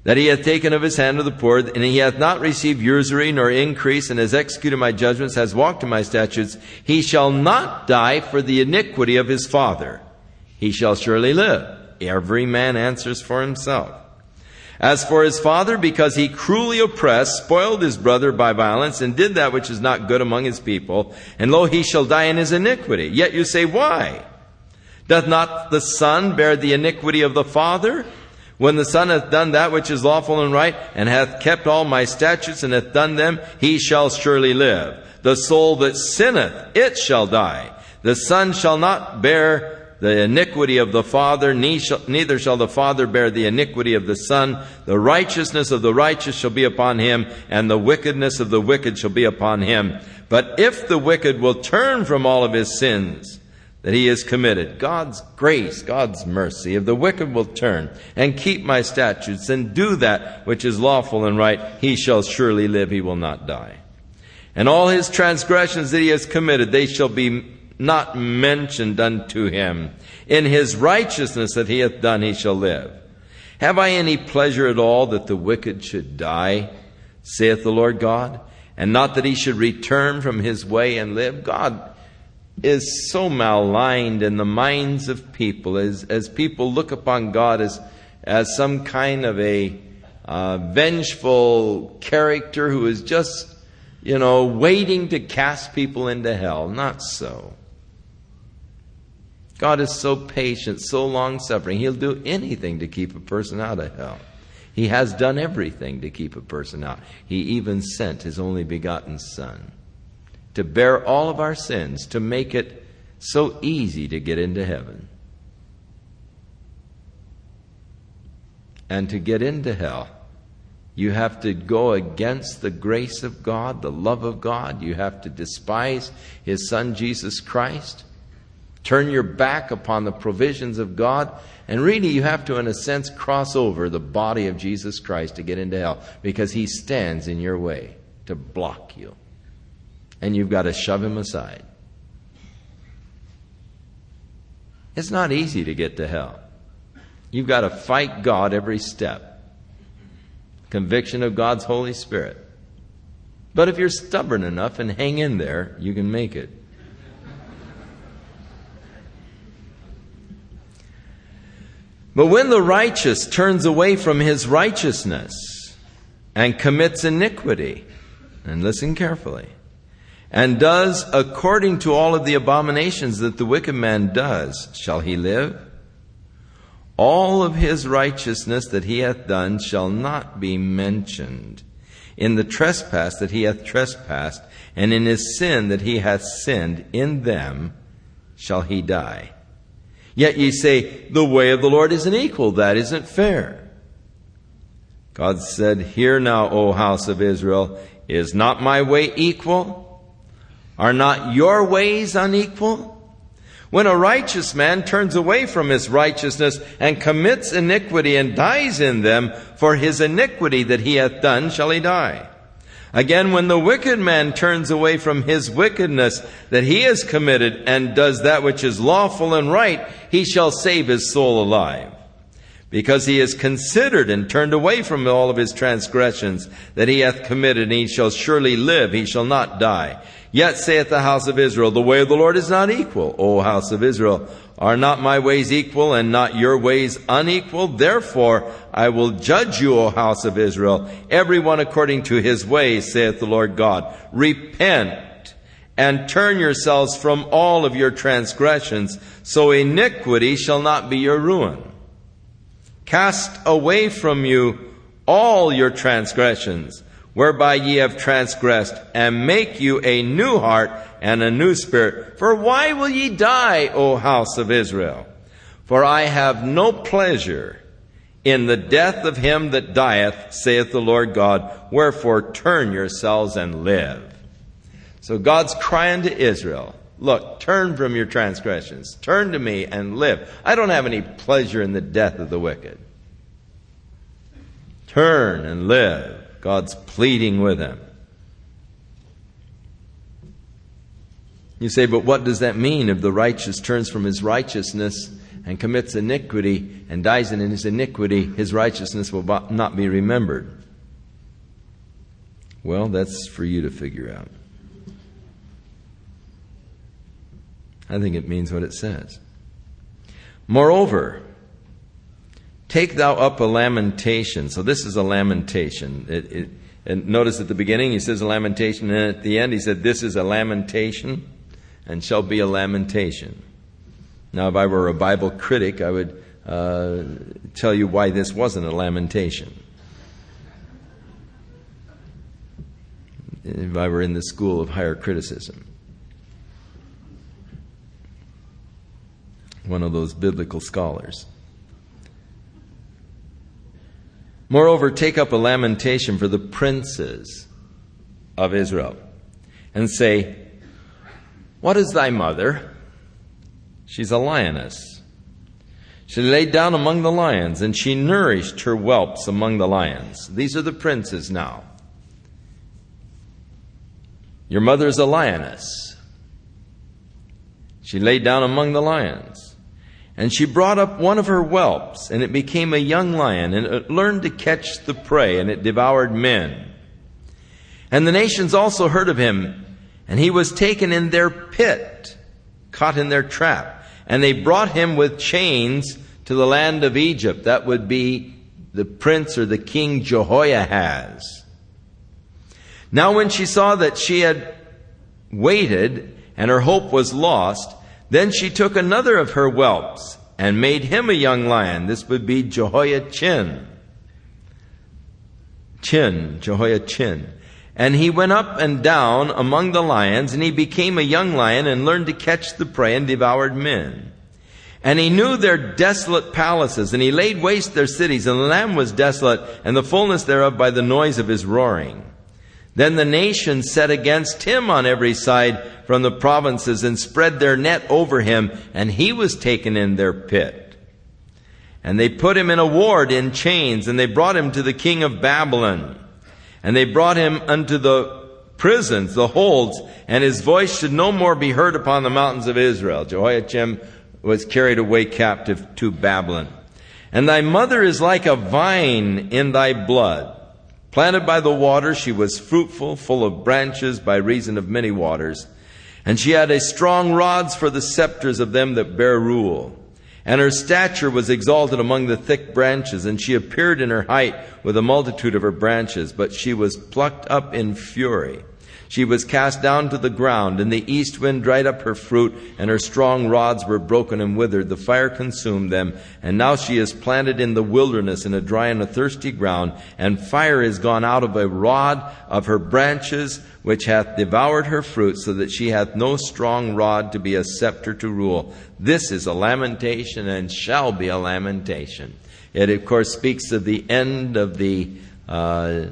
Speaker 1: that he hath taken of his hand of the poor, and he hath not received usury nor increase, and has executed my judgments, has walked in my statutes, he shall not die for the iniquity of his father. He shall surely live. Every man answers for himself. As for his father, because he cruelly oppressed, spoiled his brother by violence, and did that which is not good among his people, and lo, he shall die in his iniquity. Yet you say, why? Doth not the son bear the iniquity of the father? When the son hath done that which is lawful and right, and hath kept all my statutes, and hath done them, he shall surely live. The soul that sinneth, it shall die. The son shall not bear the iniquity of the father, neither shall the father bear the iniquity of the son. The righteousness of the righteous shall be upon him, and the wickedness of the wicked shall be upon him. But if the wicked will turn from all of his sins that he has committed, God's grace, God's mercy, if the wicked will turn and keep my statutes and do that which is lawful and right, he shall surely live, he will not die. And all his transgressions that he has committed, they shall be not mentioned unto him. In his righteousness that he hath done, he shall live. Have I any pleasure at all that the wicked should die, saith the Lord God, and not that he should return from his way and live? God is so maligned in the minds of people as, as people look upon God as, as some kind of a uh, vengeful character who is just, you know, waiting to cast people into hell. Not so. God is so patient, so long-suffering. He'll do anything to keep a person out of hell. He has done everything to keep a person out. He even sent his only begotten Son to bear all of our sins, to make it so easy to get into heaven. And to get into hell, you have to go against the grace of God, the love of God. You have to despise his Son, Jesus Christ. Turn your back upon the provisions of God. And really, you have to, in a sense, cross over the body of Jesus Christ to get into hell, because he stands in your way to block you. And you've got to shove him aside. It's not easy to get to hell. You've got to fight God every step. Conviction of God's Holy Spirit. But if you're stubborn enough and hang in there, you can make it. But when the righteous turns away from his righteousness and commits iniquity, and listen carefully, and does according to all of the abominations that the wicked man does, shall he live? All of his righteousness that he hath done shall not be mentioned. In the trespass that he hath trespassed, and in his sin that he hath sinned, in them shall he die. Yet ye say, the way of the Lord isn't equal. That isn't fair. God said, hear now, O house of Israel, is not my way equal? Are not your ways unequal? When a righteous man turns away from his righteousness and commits iniquity and dies in them, for his iniquity that he hath done shall he die. Again, when the wicked man turns away from his wickedness that he has committed and does that which is lawful and right, he shall save his soul alive. Because he has considered and turned away from all of his transgressions that he hath committed, and he shall surely live, he shall not die. Yet saith the house of Israel, the way of the Lord is not equal. O house of Israel, are not my ways equal, and not your ways unequal? Therefore I will judge you, O house of Israel, every one according to his ways, saith the Lord God. Repent and turn yourselves from all of your transgressions, so iniquity shall not be your ruin. Cast away from you all your transgressions, whereby ye have transgressed, and make you a new heart and a new spirit. For why will ye die, O house of Israel? For I have no pleasure in the death of him that dieth, saith the Lord God. Wherefore turn yourselves and live. So God's crying to Israel, look, turn from your transgressions. Turn to me and live. I don't have any pleasure in the death of the wicked. Turn and live. God's pleading with him. You say, but what does that mean if the righteous turns from his righteousness and commits iniquity and dies in his iniquity, his righteousness will not be remembered. Well, that's for you to figure out. I think it means what it says. Moreover, take thou up a lamentation. So this is a lamentation. It, it, and notice at the beginning he says a lamentation, and at the end he said this is a lamentation and shall be a lamentation. Now, if I were a Bible critic, I would uh, tell you why this wasn't a lamentation. If I were in the school of higher criticism. One of those biblical scholars. Moreover, take up a lamentation for the princes of Israel, and say, what is thy mother? She's a lioness. She laid down among the lions, and she nourished her whelps among the lions. These are the princes now. Your mother is a lioness. She laid down among the lions. And she brought up one of her whelps, and it became a young lion, and it learned to catch the prey, and it devoured men. And the nations also heard of him, and he was taken in their pit, caught in their trap. And they brought him with chains to the land of Egypt. That would be the prince or the king Jehoiahaz. Now when she saw that she had waited, and her hope was lost, then she took another of her whelps and made him a young lion. This would be Jehoiachin. Chin, Jehoiachin. And he went up and down among the lions, and he became a young lion and learned to catch the prey and devoured men. And he knew their desolate palaces, and he laid waste their cities, and the land was desolate, and the fullness thereof by the noise of his roaring. Then the nations set against him on every side from the provinces and spread their net over him, and he was taken in their pit. And they put him in a ward in chains, and they brought him to the king of Babylon. And they brought him unto the prisons, the holds, and his voice should no more be heard upon the mountains of Israel. Jehoiachin was carried away captive to Babylon. And thy mother is like a vine in thy blood. Planted by the water, she was fruitful, full of branches by reason of many waters. And she had a strong rods for the scepters of them that bear rule. And her stature was exalted among the thick branches, and she appeared in her height with a multitude of her branches, but she was plucked up in fury. She was cast down to the ground, and the east wind dried up her fruit, and her strong rods were broken and withered. The fire consumed them, and now she is planted in the wilderness in a dry and a thirsty ground, and fire is gone out of a rod of her branches, which hath devoured her fruit, so that she hath no strong rod to be a scepter to rule. This is a lamentation, and shall be a lamentation. It, of course, speaks of the end of the uh,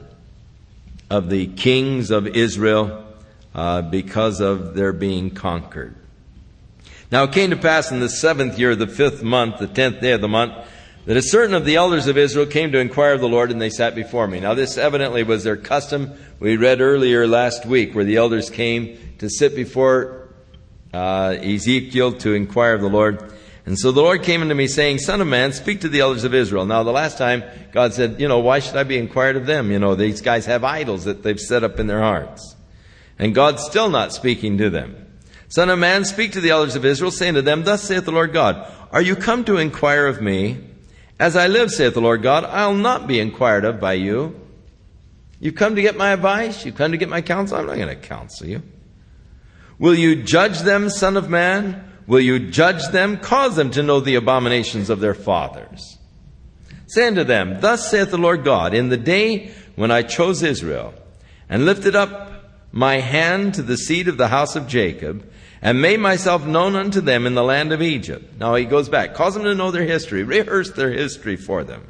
Speaker 1: of the kings of Israel uh, because of their being conquered. Now it came to pass in the seventh year of the fifth month, the tenth day of the month, that a certain of the elders of Israel came to inquire of the Lord, and they sat before me. Now this evidently was their custom. We read earlier last week where the elders came to sit before uh, Ezekiel to inquire of the Lord. And so the Lord came unto me, saying, Son of man, speak to the elders of Israel. Now the last time God said, you know, why should I be inquired of them? You know, these guys have idols that they've set up in their hearts. And God's still not speaking to them. Son of man, speak to the elders of Israel, saying to them, Thus saith the Lord God, Are you come to inquire of me? As I live, saith the Lord God, I'll not be inquired of by you. You've come to get my advice? You've come to get my counsel? I'm not going to counsel you. Will you judge them, son of man? Will you judge them? Cause them to know the abominations of their fathers. Say unto them, Thus saith the Lord God, In the day when I chose Israel, and lifted up my hand to the seed of the house of Jacob, and made myself known unto them in the land of Egypt. Now he goes back. Cause them to know their history. Rehearse their history for them.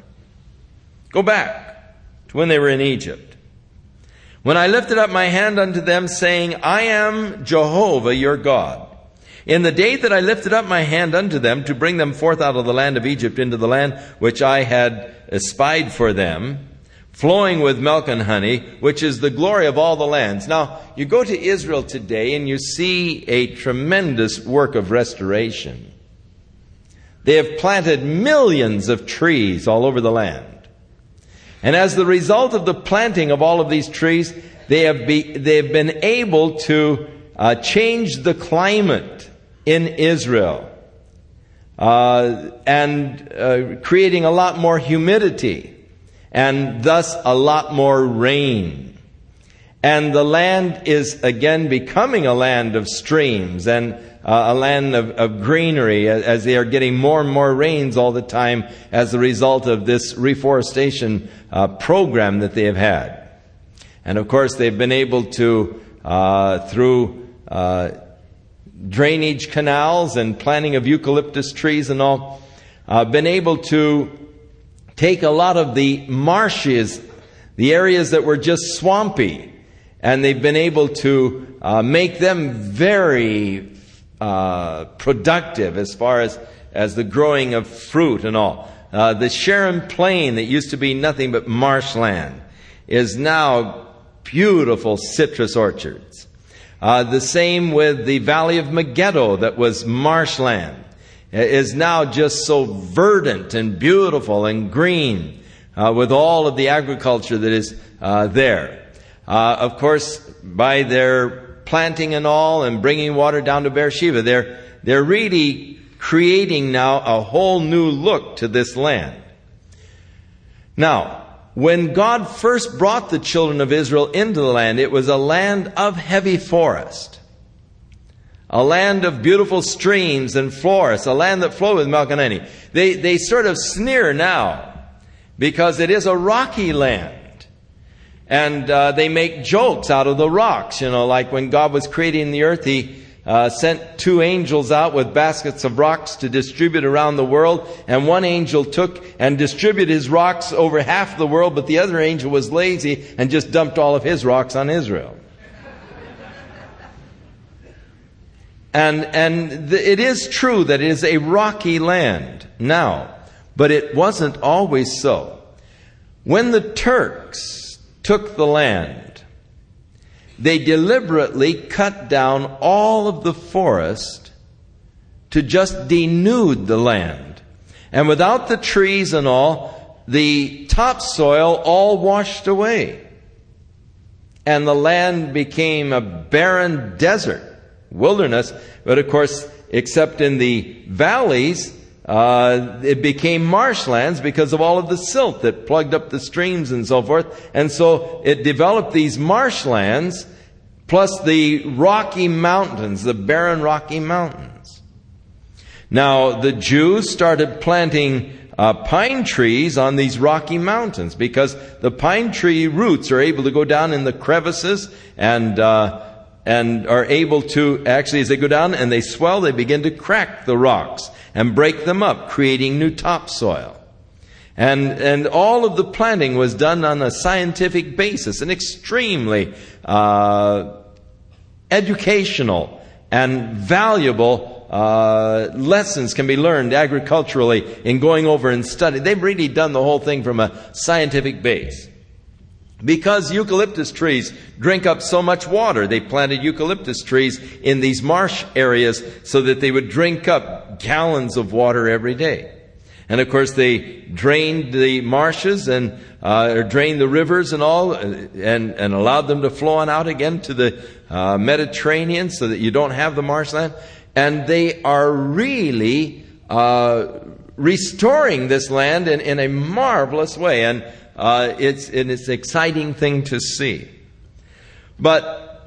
Speaker 1: Go back to when they were in Egypt. When I lifted up my hand unto them, saying, I am Jehovah your God. In the day that I lifted up my hand unto them to bring them forth out of the land of Egypt into the land which I had espied for them, flowing with milk and honey, which is the glory of all the lands. Now, you go to Israel today and you see a tremendous work of restoration. They have planted millions of trees all over the land. And as the result of the planting of all of these trees, they have, be, they have been able to uh, change the climate in Israel. Uh, and uh, creating a lot more humidity, and thus a lot more rain. And the land is again becoming a land of streams and uh, a land of, of greenery, as they are getting more and more rains all the time as a result of this reforestation uh, program that they have had. And of course they've been able to, uh, through uh, drainage canals and planting of eucalyptus trees and all, uh, been able to take a lot of the marshes, the areas that were just swampy, and they've been able to uh, make them very uh, productive as far as, as the growing of fruit and all. Uh, the Sharon Plain that used to be nothing but marshland is now beautiful citrus orchards. Uh, the same with the Valley of Megiddo that was marshland. It is now just so verdant and beautiful and green uh, with all of the agriculture that is uh, there. Uh, of course, by their planting and all and bringing water down to Beersheba, they're, they're really creating now a whole new look to this land. Now, when God first brought the children of Israel into the land, it was a land of heavy forest. A land of beautiful streams and forests. A land that flowed with milk and honey. They, they sort of sneer now because it is a rocky land. And uh, they make jokes out of the rocks. You know, like when God was creating the earth, He Uh, sent two angels out with baskets of rocks to distribute around the world, and one angel took and distributed his rocks over half the world, but the other angel was lazy and just dumped all of his rocks on Israel. And and th- it is true that it is a rocky land now, but it wasn't always so. When the Turks took the land, they deliberately cut down all of the forest to just denude the land. And without the trees and all, the topsoil all washed away. And the land became a barren desert, wilderness. But of course, except in the valleys, uh, it became marshlands because of all of the silt that plugged up the streams and so forth. And so it developed these marshlands plus the rocky mountains, the barren rocky mountains. Now, the Jews started planting uh, pine trees on these rocky mountains because the pine tree roots are able to go down in the crevices and uh, and are able to, actually as they go down and they swell, they begin to crack the rocks and break them up, creating new topsoil. And and all of the planting was done on a scientific basis, an extremely uh, educational and valuable uh, lessons can be learned agriculturally in going over and studying. They've really done the whole thing from a scientific base. Because eucalyptus trees drink up so much water, they planted eucalyptus trees in these marsh areas so that they would drink up gallons of water every day. And of course they drained the marshes and uh, or drained the rivers and all and, and allowed them to flow on out again to the uh, Mediterranean so that you don't have the marshland. And they are really uh, restoring this land in, in a marvelous way. And uh, it's, it's an exciting thing to see. But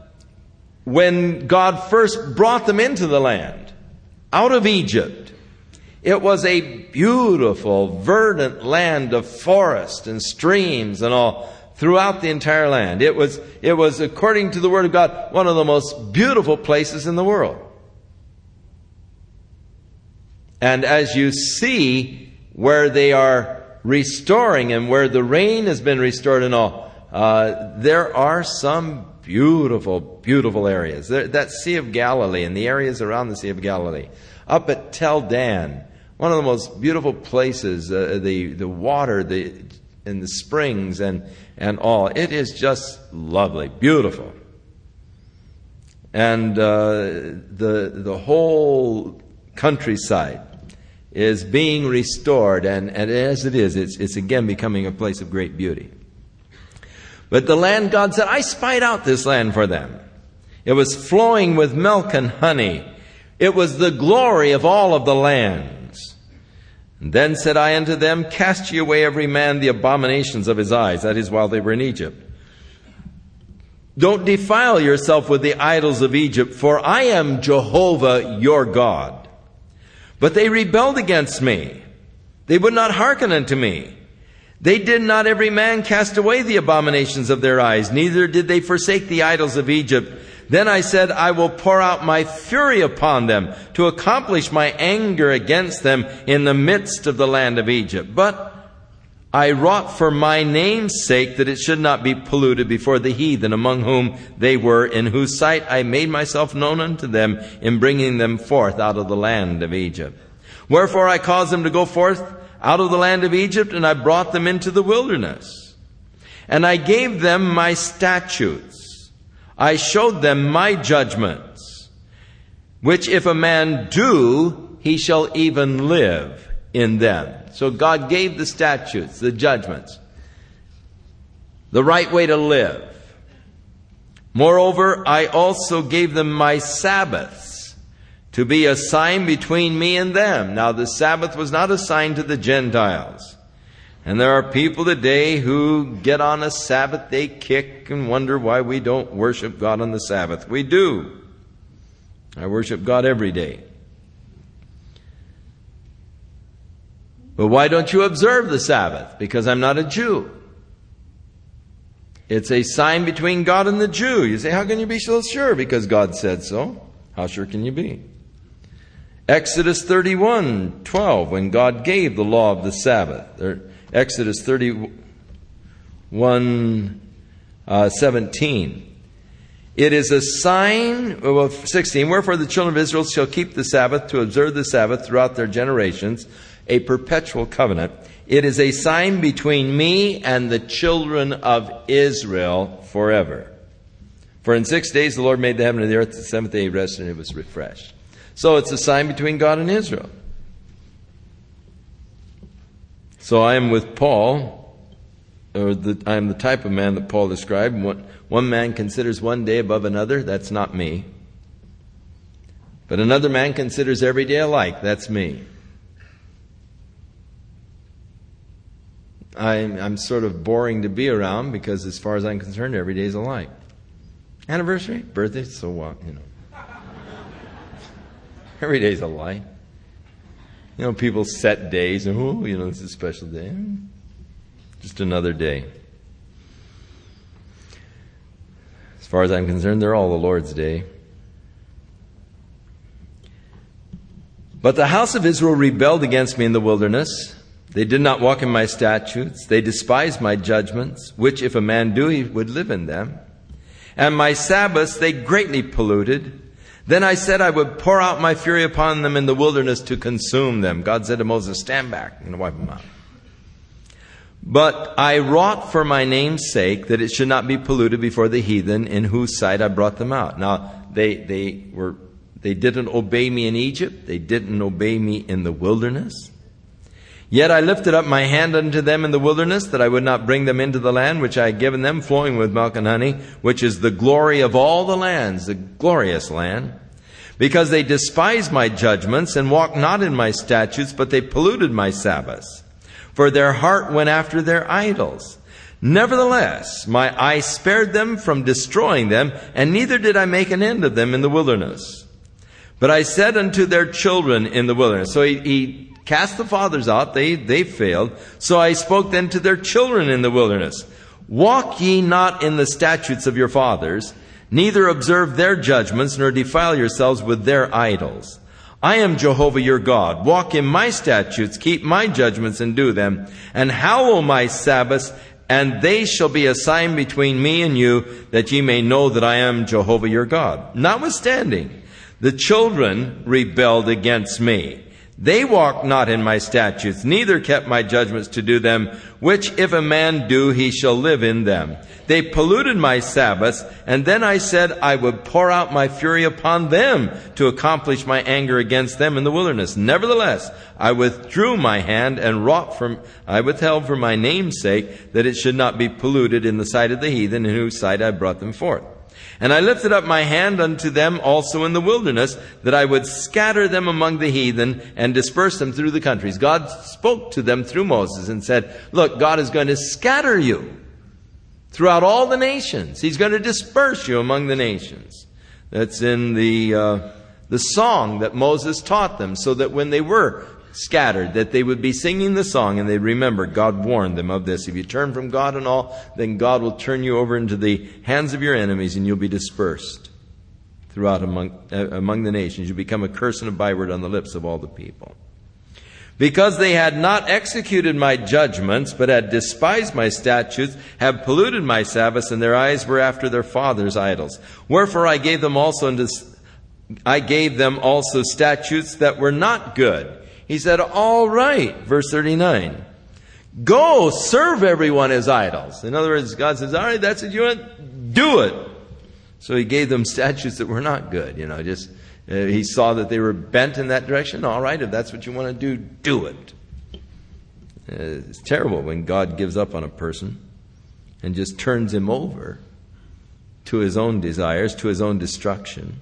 Speaker 1: when God first brought them into the land, out of Egypt, it was a beautiful, verdant land of forest and streams and all throughout the entire land. It was, it was, according to the Word of God, one of the most beautiful places in the world. And as you see where they are restoring and where the rain has been restored and all, uh, there are some beautiful, beautiful areas. There, that Sea of Galilee and the areas around the Sea of Galilee. Up at Tel Dan, one of the most beautiful places, uh, the, the water the, and the springs and, and all. It is just lovely, beautiful. And uh, the, the whole countryside is being restored, and, and as it is, it's, it's again becoming a place of great beauty. But the land, God said, I spied out this land for them. It was flowing with milk and honey. It was the glory of all of the lands. And then said I unto them, cast ye away every man the abominations of his eyes. That is, while they were in Egypt. Don't defile yourself with the idols of Egypt, for I am Jehovah your God. But they rebelled against me. They would not hearken unto me. They did not every man cast away the abominations of their eyes, neither did they forsake the idols of Egypt. Then I said, I will pour out my fury upon them to accomplish my anger against them in the midst of the land of Egypt. But I wrought for my name's sake that it should not be polluted before the heathen among whom they were, in whose sight I made myself known unto them in bringing them forth out of the land of Egypt. Wherefore I caused them to go forth out of the land of Egypt, and I brought them into the wilderness. And I gave them my statutes. I showed them my judgments, which if a man do, he shall even live in them. So God gave the statutes, the judgments, the right way to live. Moreover, I also gave them my Sabbaths to be a sign between me and them. Now the Sabbath was not a sign to the Gentiles. And there are people today who get on a Sabbath, they kick and wonder why we don't worship God on the Sabbath. We do. I worship God every day. But why don't you observe the Sabbath? Because I'm not a Jew. It's a sign between God and the Jew. You say, how can you be so sure? Because God said so. How sure can you be? Exodus thirty-one twelve, when God gave the law of the Sabbath. Or Exodus thirty-one seventeen. It is a sign, well, sixteen, wherefore the children of Israel shall keep the Sabbath to observe the Sabbath throughout their generations, a perpetual covenant. It is a sign between me and the children of Israel forever. For in six days the Lord made the heaven and the earth, the seventh day he rested and it was refreshed. So it's a sign between God and Israel. So I am with Paul, or the, I am the type of man that Paul described. One, one man considers one day above another. That's not me. But another man considers every day alike. That's me. I'm, I'm sort of boring to be around because as far as I'm concerned, every day is alike. Anniversary, birthday, so what, you know. Every day's alike. You know, people set days, and oh, you know, it's a special day. Just another day. As far as I'm concerned, they're all the Lord's day. But the house of Israel rebelled against me in the wilderness. They did not walk in my statutes. They despised my judgments, which if a man do, he would live in them. And my Sabbaths they greatly polluted. Then I said I would pour out my fury upon them in the wilderness to consume them. God said to Moses, stand back and wipe them out. But I wrought for my name's sake that it should not be polluted before the heathen in whose sight I brought them out. Now, they, they were, they didn't obey me in Egypt. They didn't obey me in the wilderness. Yet I lifted up my hand unto them in the wilderness, that I would not bring them into the land which I had given them, flowing with milk and honey, which is the glory of all the lands, the glorious land. Because they despised my judgments, and walked not in my statutes, but they polluted my Sabbaths. For their heart went after their idols. Nevertheless, my eye spared them from destroying them, and neither did I make an end of them in the wilderness. But I said unto their children in the wilderness. So he, he cast the fathers out, they, they failed. So I spoke then to their children in the wilderness. Walk ye not in the statutes of your fathers, neither observe their judgments, nor defile yourselves with their idols. I am Jehovah your God. Walk in my statutes, keep my judgments, and do them. And hallow my Sabbaths, and they shall be a sign between me and you, that ye may know that I am Jehovah your God. Notwithstanding, the children rebelled against me. They walked not in my statutes, neither kept my judgments to do them, which if a man do, he shall live in them. They polluted my Sabbaths, and then I said I would pour out my fury upon them to accomplish my anger against them in the wilderness. Nevertheless, I withdrew my hand and wrought from, I withheld for my name's sake, that it should not be polluted in the sight of the heathen, in whose sight I brought them forth. And I lifted up my hand unto them also in the wilderness, that I would scatter them among the heathen and disperse them through the countries. God spoke to them through Moses and said, look, God is going to scatter you throughout all the nations. He's going to disperse you among the nations. That's in the uh, the song that Moses taught them, so that when they were scattered, that they would be singing the song and they'd remember God warned them of this. If you turn from God and all, then God will turn you over into the hands of your enemies and you'll be dispersed throughout among, uh, among the nations. You become a curse and a byword on the lips of all the people. Because they had not executed my judgments, but had despised my statutes, have polluted my Sabbaths, and their eyes were after their fathers' idols. Wherefore I gave them also into, I gave them also statutes that were not good. He said, all right, verse thirty-nine, go serve everyone as idols. In other words, God says, all right, that's what you want, do it. So he gave them statutes that were not good. You know, just, uh, he saw that they were bent in that direction. All right, if that's what you want to do, do it. Uh, it's terrible when God gives up on a person and just turns him over to his own desires, to his own destruction.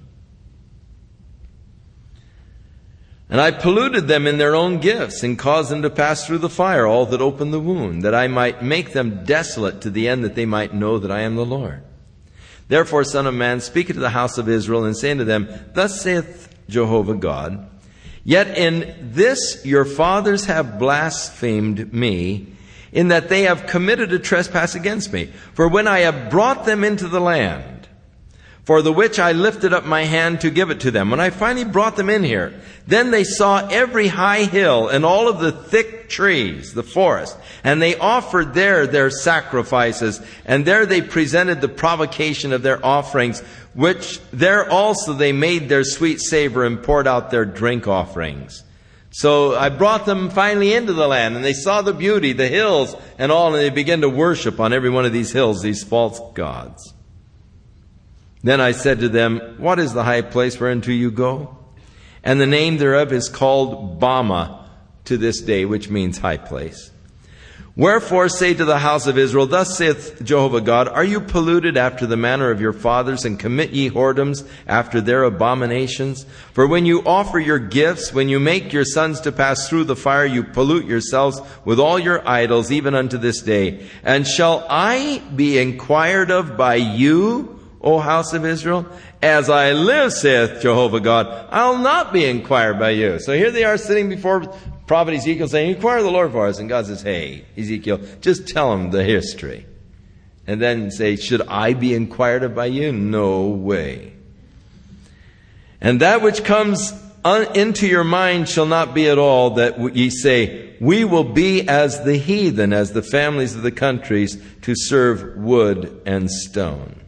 Speaker 1: And I polluted them in their own gifts, and caused them to pass through the fire, all that opened the wound, that I might make them desolate to the end that they might know that I am the Lord. Therefore, Son of Man, speak to the house of Israel, and say unto them, thus saith Jehovah God, yet in this your fathers have blasphemed me, in that they have committed a trespass against me. For when I have brought them into the land, for the which I lifted up my hand to give it to them. When I finally brought them in here, then they saw every high hill and all of the thick trees, the forest, and they offered there their sacrifices, and there they presented the provocation of their offerings, which there also they made their sweet savor and poured out their drink offerings. So I brought them finally into the land, and they saw the beauty, the hills, and all, and they began to worship on every one of these hills these false gods. Then I said to them, what is the high place whereunto you go? And the name thereof is called Bama to this day, which means high place. Wherefore say to the house of Israel, thus saith Jehovah God, are you polluted after the manner of your fathers, and commit ye whoredoms after their abominations? For when you offer your gifts, when you make your sons to pass through the fire, you pollute yourselves with all your idols, even unto this day. And shall I be inquired of by you, O house of Israel? As I live, saith Jehovah God, I'll not be inquired by you. So here they are sitting before prophet Ezekiel saying, inquire the Lord for us. And God says, hey, Ezekiel, just tell him the history. And then say, should I be inquired of by you? No way. And that which comes un- into your mind shall not be at all that ye say, we will be as the heathen, as the families of the countries, to serve wood and stone.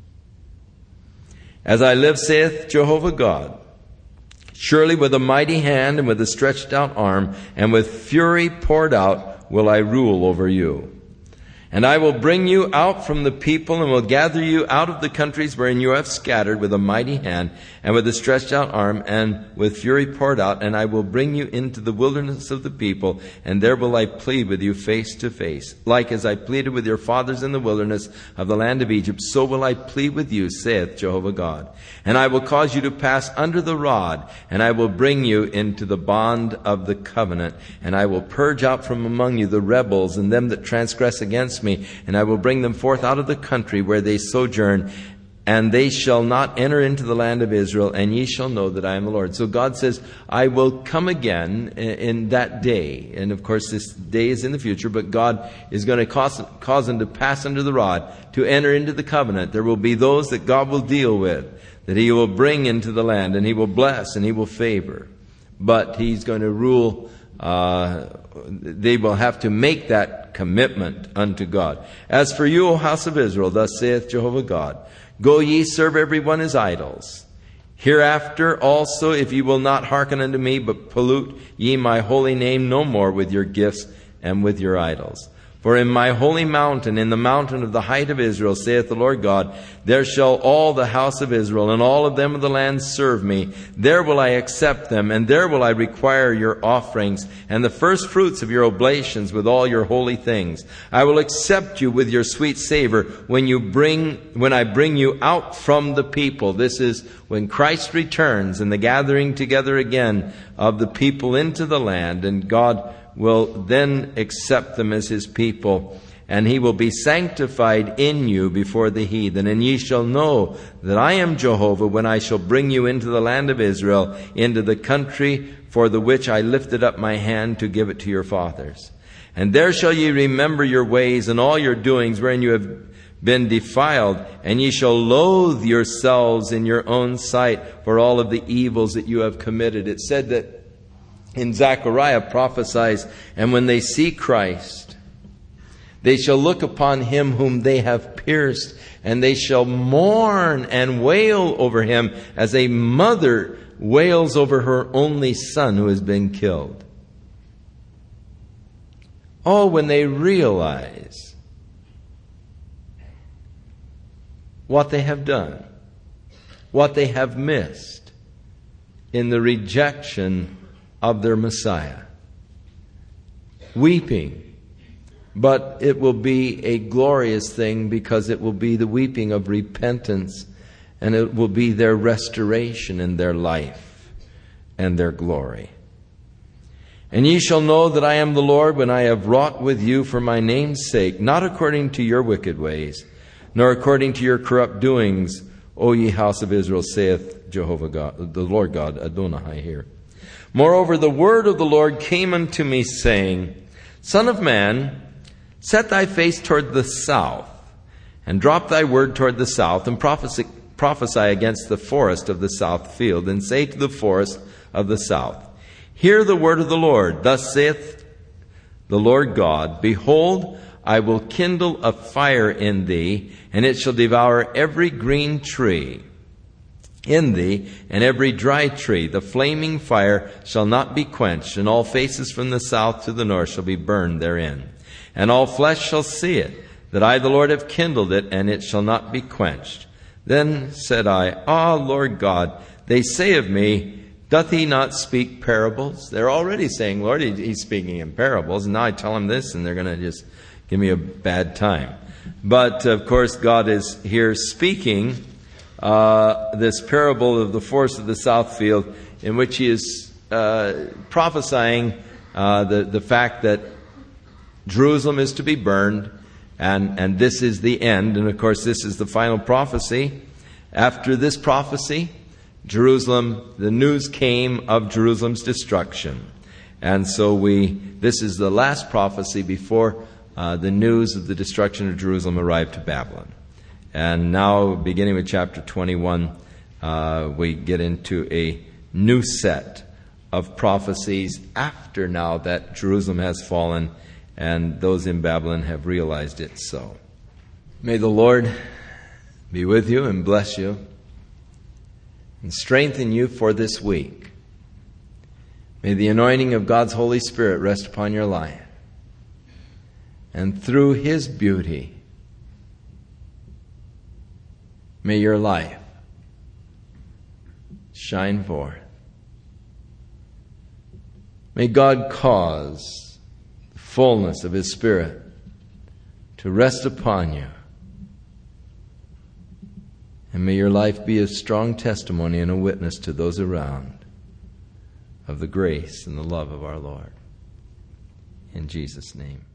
Speaker 1: As I live, saith Jehovah God, surely with a mighty hand and with a stretched out arm and with fury poured out will I rule over you. And I will bring you out from the people, and will gather you out of the countries wherein you have scattered with a mighty hand and with a stretched out arm and with fury poured out. And I will bring you into the wilderness of the people, and there will I plead with you face to face. Like as I pleaded with your fathers in the wilderness of the land of Egypt, so will I plead with you, saith Jehovah God. And I will cause you to pass under the rod, and I will bring you into the bond of the covenant. And I will purge out from among you the rebels and them that transgress against me, and I will bring them forth out of the country where they sojourn, and they shall not enter into the land of Israel, and ye shall know that I am the Lord. So God says, I will come again in that day. And of course, this day is in the future, but God is going to cause, cause them to pass under the rod, to enter into the covenant. There will be those that God will deal with, that he will bring into the land, and he will bless, and he will favor. But he's going to rule. Uh, they will have to make that commitment unto God. As for you, O house of Israel, thus saith Jehovah God, go ye, serve every one his idols. Hereafter also, if ye will not hearken unto me, but pollute ye my holy name no more with your gifts and with your idols. For in my holy mountain, in the mountain of the height of Israel, saith the Lord God, there shall all the house of Israel and all of them of the land serve me. There will I accept them, and there will I require your offerings and the first fruits of your oblations with all your holy things. I will accept you with your sweet savor when you bring, when I bring you out from the people. This is when Christ returns and the gathering together again of the people into the land, and God will then accept them as his people, and he will be sanctified in you before the heathen. And ye shall know that I am Jehovah when I shall bring you into the land of Israel, into the country for the which I lifted up my hand to give it to your fathers. And there shall ye remember your ways and all your doings wherein you have been defiled, and ye shall loathe yourselves in your own sight for all of the evils that you have committed. It said that in Zechariah prophesies, and when they see Christ, they shall look upon him whom they have pierced, and they shall mourn and wail over him as a mother wails over her only son who has been killed. Oh, when they realize what they have done, what they have missed in the rejection of their Messiah. Weeping. But it will be a glorious thing, because it will be the weeping of repentance, and it will be their restoration in their life and their glory. And ye shall know that I am the Lord when I have wrought with you for my name's sake, not according to your wicked ways, nor according to your corrupt doings, O ye house of Israel, saith Jehovah God, the Lord God, Adonai here. Moreover, the word of the Lord came unto me, saying, Son of man, set thy face toward the south, and drop thy word toward the south, and prophesy, prophesy against the forest of the south field, and say to the forest of the south, Hear the word of the Lord. Thus saith the Lord God, Behold, I will kindle a fire in thee, and it shall devour every green tree in thee, and every dry tree. The flaming fire shall not be quenched, and all faces from the south to the north shall be burned therein. And all flesh shall see it, that I the Lord have kindled it, and it shall not be quenched. Then said I, Ah, Lord God, they say of me, Doth he not speak parables? They're already saying, Lord, he's speaking in parables, and now I tell them this, and they're going to just give me a bad time. But, of course, God is here speaking Uh, this parable of the forest of the south field, in which he is uh, prophesying uh, the, the fact that Jerusalem is to be burned, and, and this is the end. And of course, this is the final prophecy. After this prophecy, Jerusalem, the news came of Jerusalem's destruction. And so we, this is the last prophecy before uh, the news of the destruction of Jerusalem arrived to Babylon. And now, beginning with chapter twenty-one, uh, we get into a new set of prophecies after now that Jerusalem has fallen and those in Babylon have realized it so. May the Lord be with you and bless you and strengthen you for this week. May the anointing of God's Holy Spirit rest upon your life. And through His beauty, may your life shine forth. May God cause the fullness of His Spirit to rest upon you. And may your life be a strong testimony and a witness to those around of the grace and the love of our Lord. In Jesus' name.